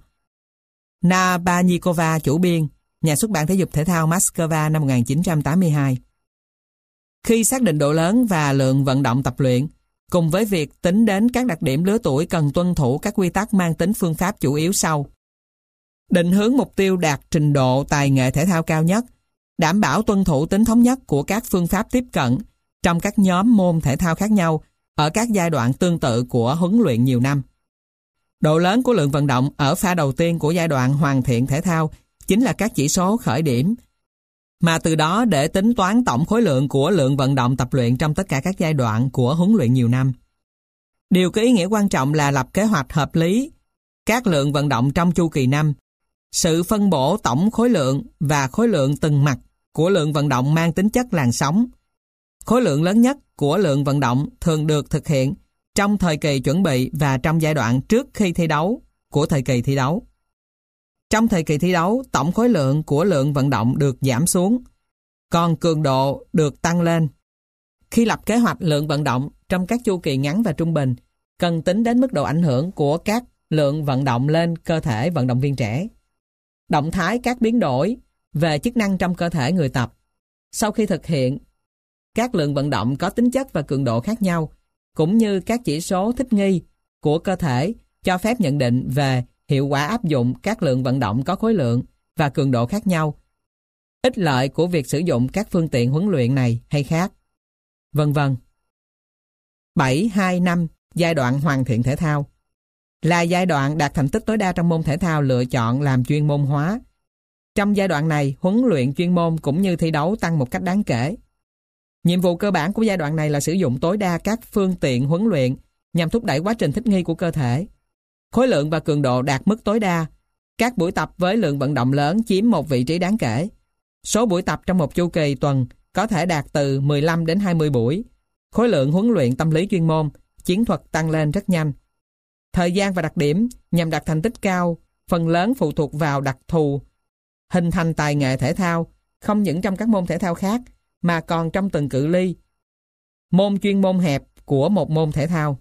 Nabalnikova chủ biên, nhà xuất bản thể dục thể thao Moscow năm một nghìn chín trăm tám mươi hai. Khi xác định độ lớn và lượng vận động tập luyện, cùng với việc tính đến các đặc điểm lứa tuổi, cần tuân thủ các quy tắc mang tính phương pháp chủ yếu sau. Định hướng mục tiêu đạt trình độ tài nghệ thể thao cao nhất, đảm bảo tuân thủ tính thống nhất của các phương pháp tiếp cận trong các nhóm môn thể thao khác nhau ở các giai đoạn tương tự của huấn luyện nhiều năm. Độ lớn của lượng vận động ở pha đầu tiên của giai đoạn hoàn thiện thể thao chính là các chỉ số khởi điểm, mà từ đó để tính toán tổng khối lượng của lượng vận động tập luyện trong tất cả các giai đoạn của huấn luyện nhiều năm. Điều có ý nghĩa quan trọng là lập kế hoạch hợp lý các lượng vận động trong chu kỳ năm. Sự phân bổ tổng khối lượng và khối lượng từng mặt của lượng vận động mang tính chất làn sóng. Khối lượng lớn nhất của lượng vận động thường được thực hiện trong thời kỳ chuẩn bị và trong giai đoạn trước khi thi đấu của thời kỳ thi đấu. Trong thời kỳ thi đấu, tổng khối lượng của lượng vận động được giảm xuống, còn cường độ được tăng lên. Khi lập kế hoạch lượng vận động trong các chu kỳ ngắn và trung bình, cần tính đến mức độ ảnh hưởng của các lượng vận động lên cơ thể vận động viên trẻ, động thái các biến đổi về chức năng trong cơ thể người tập. Sau khi thực hiện, các lượng vận động có tính chất và cường độ khác nhau, cũng như các chỉ số thích nghi của cơ thể cho phép nhận định về hiệu quả áp dụng các lượng vận động có khối lượng và cường độ khác nhau, ích lợi của việc sử dụng các phương tiện huấn luyện này hay khác, vân vân. bảy hai năm giai đoạn hoàn thiện thể thao là giai đoạn đạt thành tích tối đa trong môn thể thao lựa chọn làm chuyên môn hóa. Trong giai đoạn này, huấn luyện chuyên môn cũng như thi đấu tăng một cách đáng kể. Nhiệm vụ cơ bản của giai đoạn này là sử dụng tối đa các phương tiện huấn luyện nhằm thúc đẩy quá trình thích nghi của cơ thể. Khối lượng và cường độ đạt mức tối đa. Các buổi tập với lượng vận động lớn chiếm một vị trí đáng kể. Số buổi tập trong một chu kỳ tuần có thể đạt từ mười lăm đến hai mươi buổi. Khối lượng huấn luyện tâm lý chuyên môn, chiến thuật tăng lên rất nhanh. Thời gian và đặc điểm nhằm đạt thành tích cao phần lớn phụ thuộc vào đặc thù hình thành tài nghệ thể thao, không những trong các môn thể thao khác mà còn trong từng cự ly, môn chuyên môn hẹp của một môn thể thao.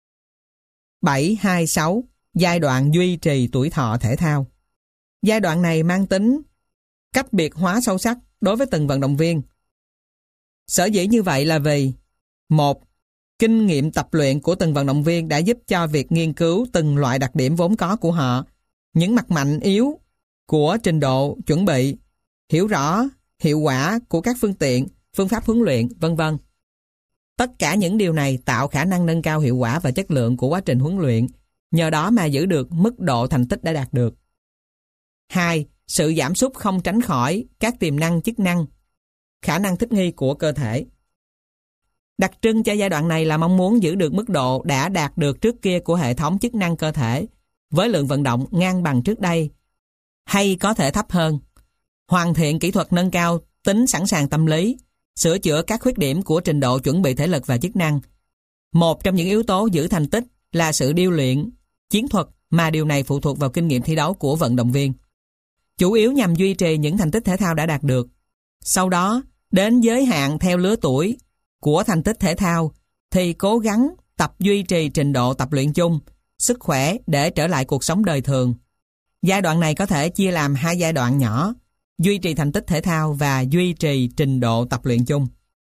bảy hai sáu. Giai đoạn duy trì tuổi thọ thể thao. Giai đoạn này mang tính cách biệt hóa sâu sắc đối với từng vận động viên. Sở dĩ như vậy là vì: một. Kinh nghiệm tập luyện của từng vận động viên đã giúp cho việc nghiên cứu từng loại đặc điểm vốn có của họ, những mặt mạnh yếu của trình độ chuẩn bị, hiểu rõ hiệu quả của các phương tiện, phương pháp huấn luyện, vân vân. Tất cả những điều này tạo khả năng nâng cao hiệu quả và chất lượng của quá trình huấn luyện, nhờ đó mà giữ được mức độ thành tích đã đạt được. hai. Sự giảm sút không tránh khỏi các tiềm năng chức năng, khả năng thích nghi của cơ thể. Đặc trưng cho giai đoạn này là mong muốn giữ được mức độ đã đạt được trước kia của hệ thống chức năng cơ thể, với lượng vận động ngang bằng trước đây, hay có thể thấp hơn. Hoàn thiện kỹ thuật nâng cao tính sẵn sàng tâm lý, sửa chữa các khuyết điểm của trình độ chuẩn bị thể lực và chức năng. Một trong những yếu tố giữ thành tích là sự điêu luyện, chiến thuật, mà điều này phụ thuộc vào kinh nghiệm thi đấu của vận động viên. Chủ yếu nhằm duy trì những thành tích thể thao đã đạt được. Sau đó, đến giới hạn theo lứa tuổi của thành tích thể thao thì cố gắng tập duy trì trình độ tập luyện chung, sức khỏe để trở lại cuộc sống đời thường. Giai đoạn này có thể chia làm hai giai đoạn nhỏ: duy trì thành tích thể thao và duy trì trình độ tập luyện chung.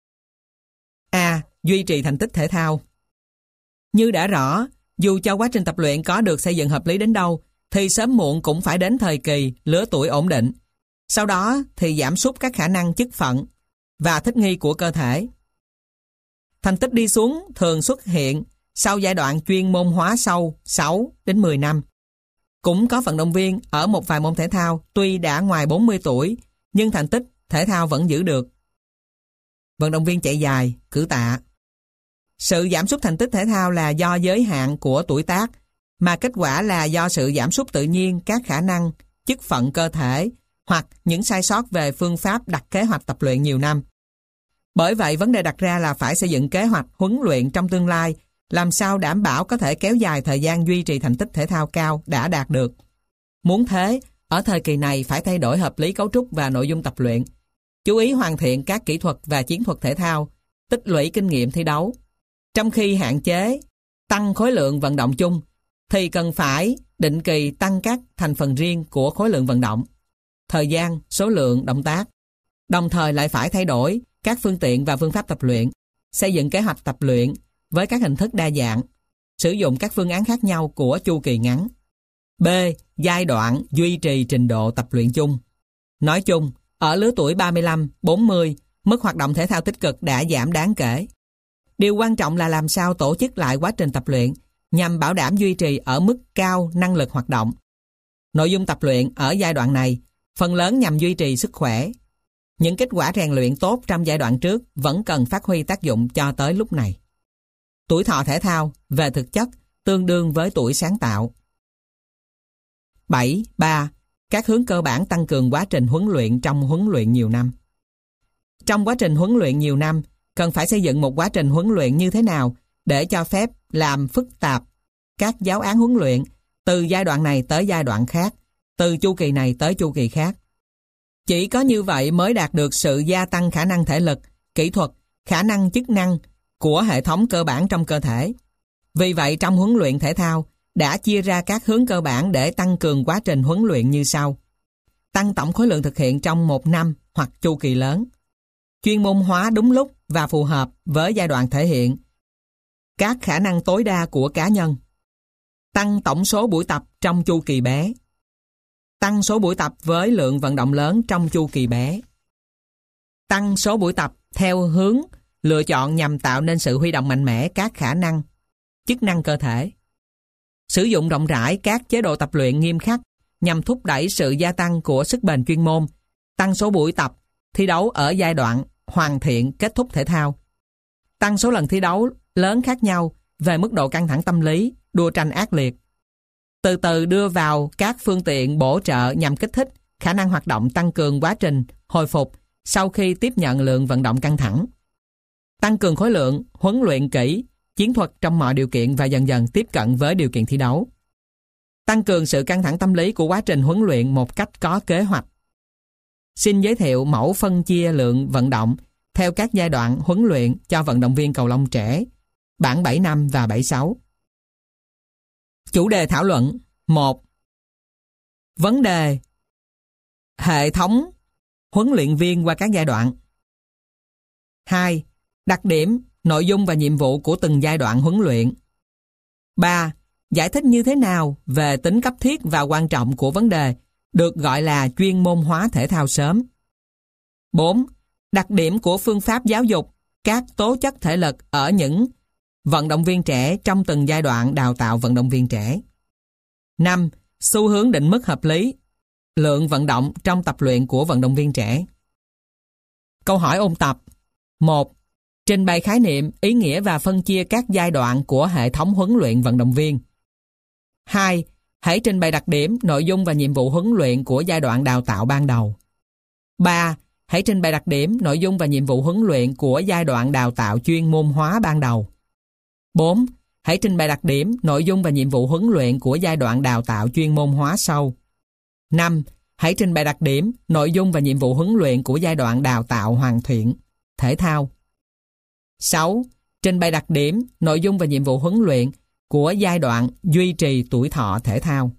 A. Duy trì thành tích thể thao. Như đã rõ, dù cho quá trình tập luyện có được xây dựng hợp lý đến đâu, thì sớm muộn cũng phải đến thời kỳ lứa tuổi ổn định. Sau đó thì giảm sút các khả năng chức phận và thích nghi của cơ thể. Thành tích đi xuống thường xuất hiện sau giai đoạn chuyên môn hóa sâu sáu đến mười năm. Cũng có vận động viên ở một vài môn thể thao tuy đã ngoài bốn mươi tuổi nhưng thành tích thể thao vẫn giữ được. Vận động viên chạy dài, cử tạ. Sự giảm sút thành tích thể thao là do giới hạn của tuổi tác, mà kết quả là do sự giảm sút tự nhiên các khả năng, chức phận cơ thể hoặc những sai sót về phương pháp đặt kế hoạch tập luyện nhiều năm. Bởi vậy, vấn đề đặt ra là phải xây dựng kế hoạch huấn luyện trong tương lai, làm sao đảm bảo có thể kéo dài thời gian duy trì thành tích thể thao cao đã đạt được. Muốn thế, ở thời kỳ này phải thay đổi hợp lý cấu trúc và nội dung tập luyện, chú ý hoàn thiện các kỹ thuật và chiến thuật thể thao, tích lũy kinh nghiệm thi đấu. Trong khi hạn chế tăng khối lượng vận động chung, thì cần phải định kỳ tăng các thành phần riêng của khối lượng vận động, thời gian, số lượng động tác. Đồng thời lại phải thay đổi các phương tiện và phương pháp tập luyện, xây dựng kế hoạch tập luyện với các hình thức đa dạng, sử dụng các phương án khác nhau của chu kỳ ngắn. B. Giai đoạn duy trì trình độ tập luyện chung. Nói chung, ở lứa tuổi ba mươi lăm, bốn mươi, mức hoạt động thể thao tích cực đã giảm đáng kể. Điều quan trọng là làm sao tổ chức lại quá trình tập luyện nhằm bảo đảm duy trì ở mức cao năng lực hoạt động. Nội dung tập luyện ở giai đoạn này phần lớn nhằm duy trì sức khỏe. Những kết quả rèn luyện tốt trong giai đoạn trước vẫn cần phát huy tác dụng cho tới lúc này. Tuổi thọ thể thao về thực chất tương đương với tuổi sáng tạo. bảy. ba. Các hướng cơ bản tăng cường quá trình huấn luyện trong huấn luyện nhiều năm. Trong quá trình huấn luyện nhiều năm, cần phải xây dựng một quá trình huấn luyện như thế nào để cho phép làm phức tạp các giáo án huấn luyện từ giai đoạn này tới giai đoạn khác, từ chu kỳ này tới chu kỳ khác. Chỉ có như vậy mới đạt được sự gia tăng khả năng thể lực, kỹ thuật, khả năng chức năng của hệ thống cơ bản trong cơ thể. Vì vậy, trong huấn luyện thể thao đã chia ra các hướng cơ bản để tăng cường quá trình huấn luyện như sau: tăng tổng khối lượng thực hiện trong một năm hoặc chu kỳ lớn, chuyên môn hóa đúng lúc và phù hợp với giai đoạn thể hiện các khả năng tối đa của cá nhân, tăng tổng số buổi tập trong chu kỳ bé, tăng số buổi tập với lượng vận động lớn trong chu kỳ bé, tăng số buổi tập theo hướng lựa chọn nhằm tạo nên sự huy động mạnh mẽ các khả năng, chức năng cơ thể, sử dụng rộng rãi các chế độ tập luyện nghiêm khắc nhằm thúc đẩy sự gia tăng của sức bền chuyên môn, tăng số buổi tập, thi đấu ở giai đoạn hoàn thiện kết thúc thể thao, tăng số lần thi đấu lớn khác nhau về mức độ căng thẳng tâm lý, đua tranh ác liệt. Từ từ đưa vào các phương tiện bổ trợ nhằm kích thích khả năng hoạt động tăng cường quá trình hồi phục sau khi tiếp nhận lượng vận động căng thẳng. Tăng cường khối lượng, huấn luyện kỹ, chiến thuật trong mọi điều kiện và dần dần tiếp cận với điều kiện thi đấu. Tăng cường sự căng thẳng tâm lý của quá trình huấn luyện một cách có kế hoạch. Xin giới thiệu mẫu phân chia lượng vận động theo các giai đoạn huấn luyện cho vận động viên cầu lông trẻ, bảng bảy năm và bảy sáu. Chủ đề thảo luận. một. Vấn đề hệ thống huấn luyện viên qua các giai đoạn. hai. Đặc điểm, nội dung và nhiệm vụ của từng giai đoạn huấn luyện. ba. Giải thích như thế nào về tính cấp thiết và quan trọng của vấn đề được gọi là chuyên môn hóa thể thao sớm. bốn. Đặc điểm của phương pháp giáo dục các tố chất thể lực ở những vận động viên trẻ trong từng giai đoạn đào tạo vận động viên trẻ. năm. Xu hướng định mức hợp lý lượng vận động trong tập luyện của vận động viên trẻ. Câu hỏi ôn tập. một. Trình bày khái niệm, ý nghĩa và phân chia các giai đoạn của hệ thống huấn luyện vận động viên. hai. Hãy trình bày đặc điểm, nội dung và nhiệm vụ huấn luyện của giai đoạn đào tạo ban đầu. ba. Hãy trình bày đặc điểm, nội dung và nhiệm vụ huấn luyện của giai đoạn đào tạo chuyên môn hóa ban đầu. bốn. Hãy trình bày đặc điểm, nội dung và nhiệm vụ huấn luyện của giai đoạn đào tạo chuyên môn hóa sâu. năm. Hãy trình bày đặc điểm, nội dung và nhiệm vụ huấn luyện của giai đoạn đào tạo hoàn thiện thể thao. sáu. Trình bày đặc điểm, nội dung và nhiệm vụ huấn luyện của giai đoạn duy trì tuổi thọ thể thao.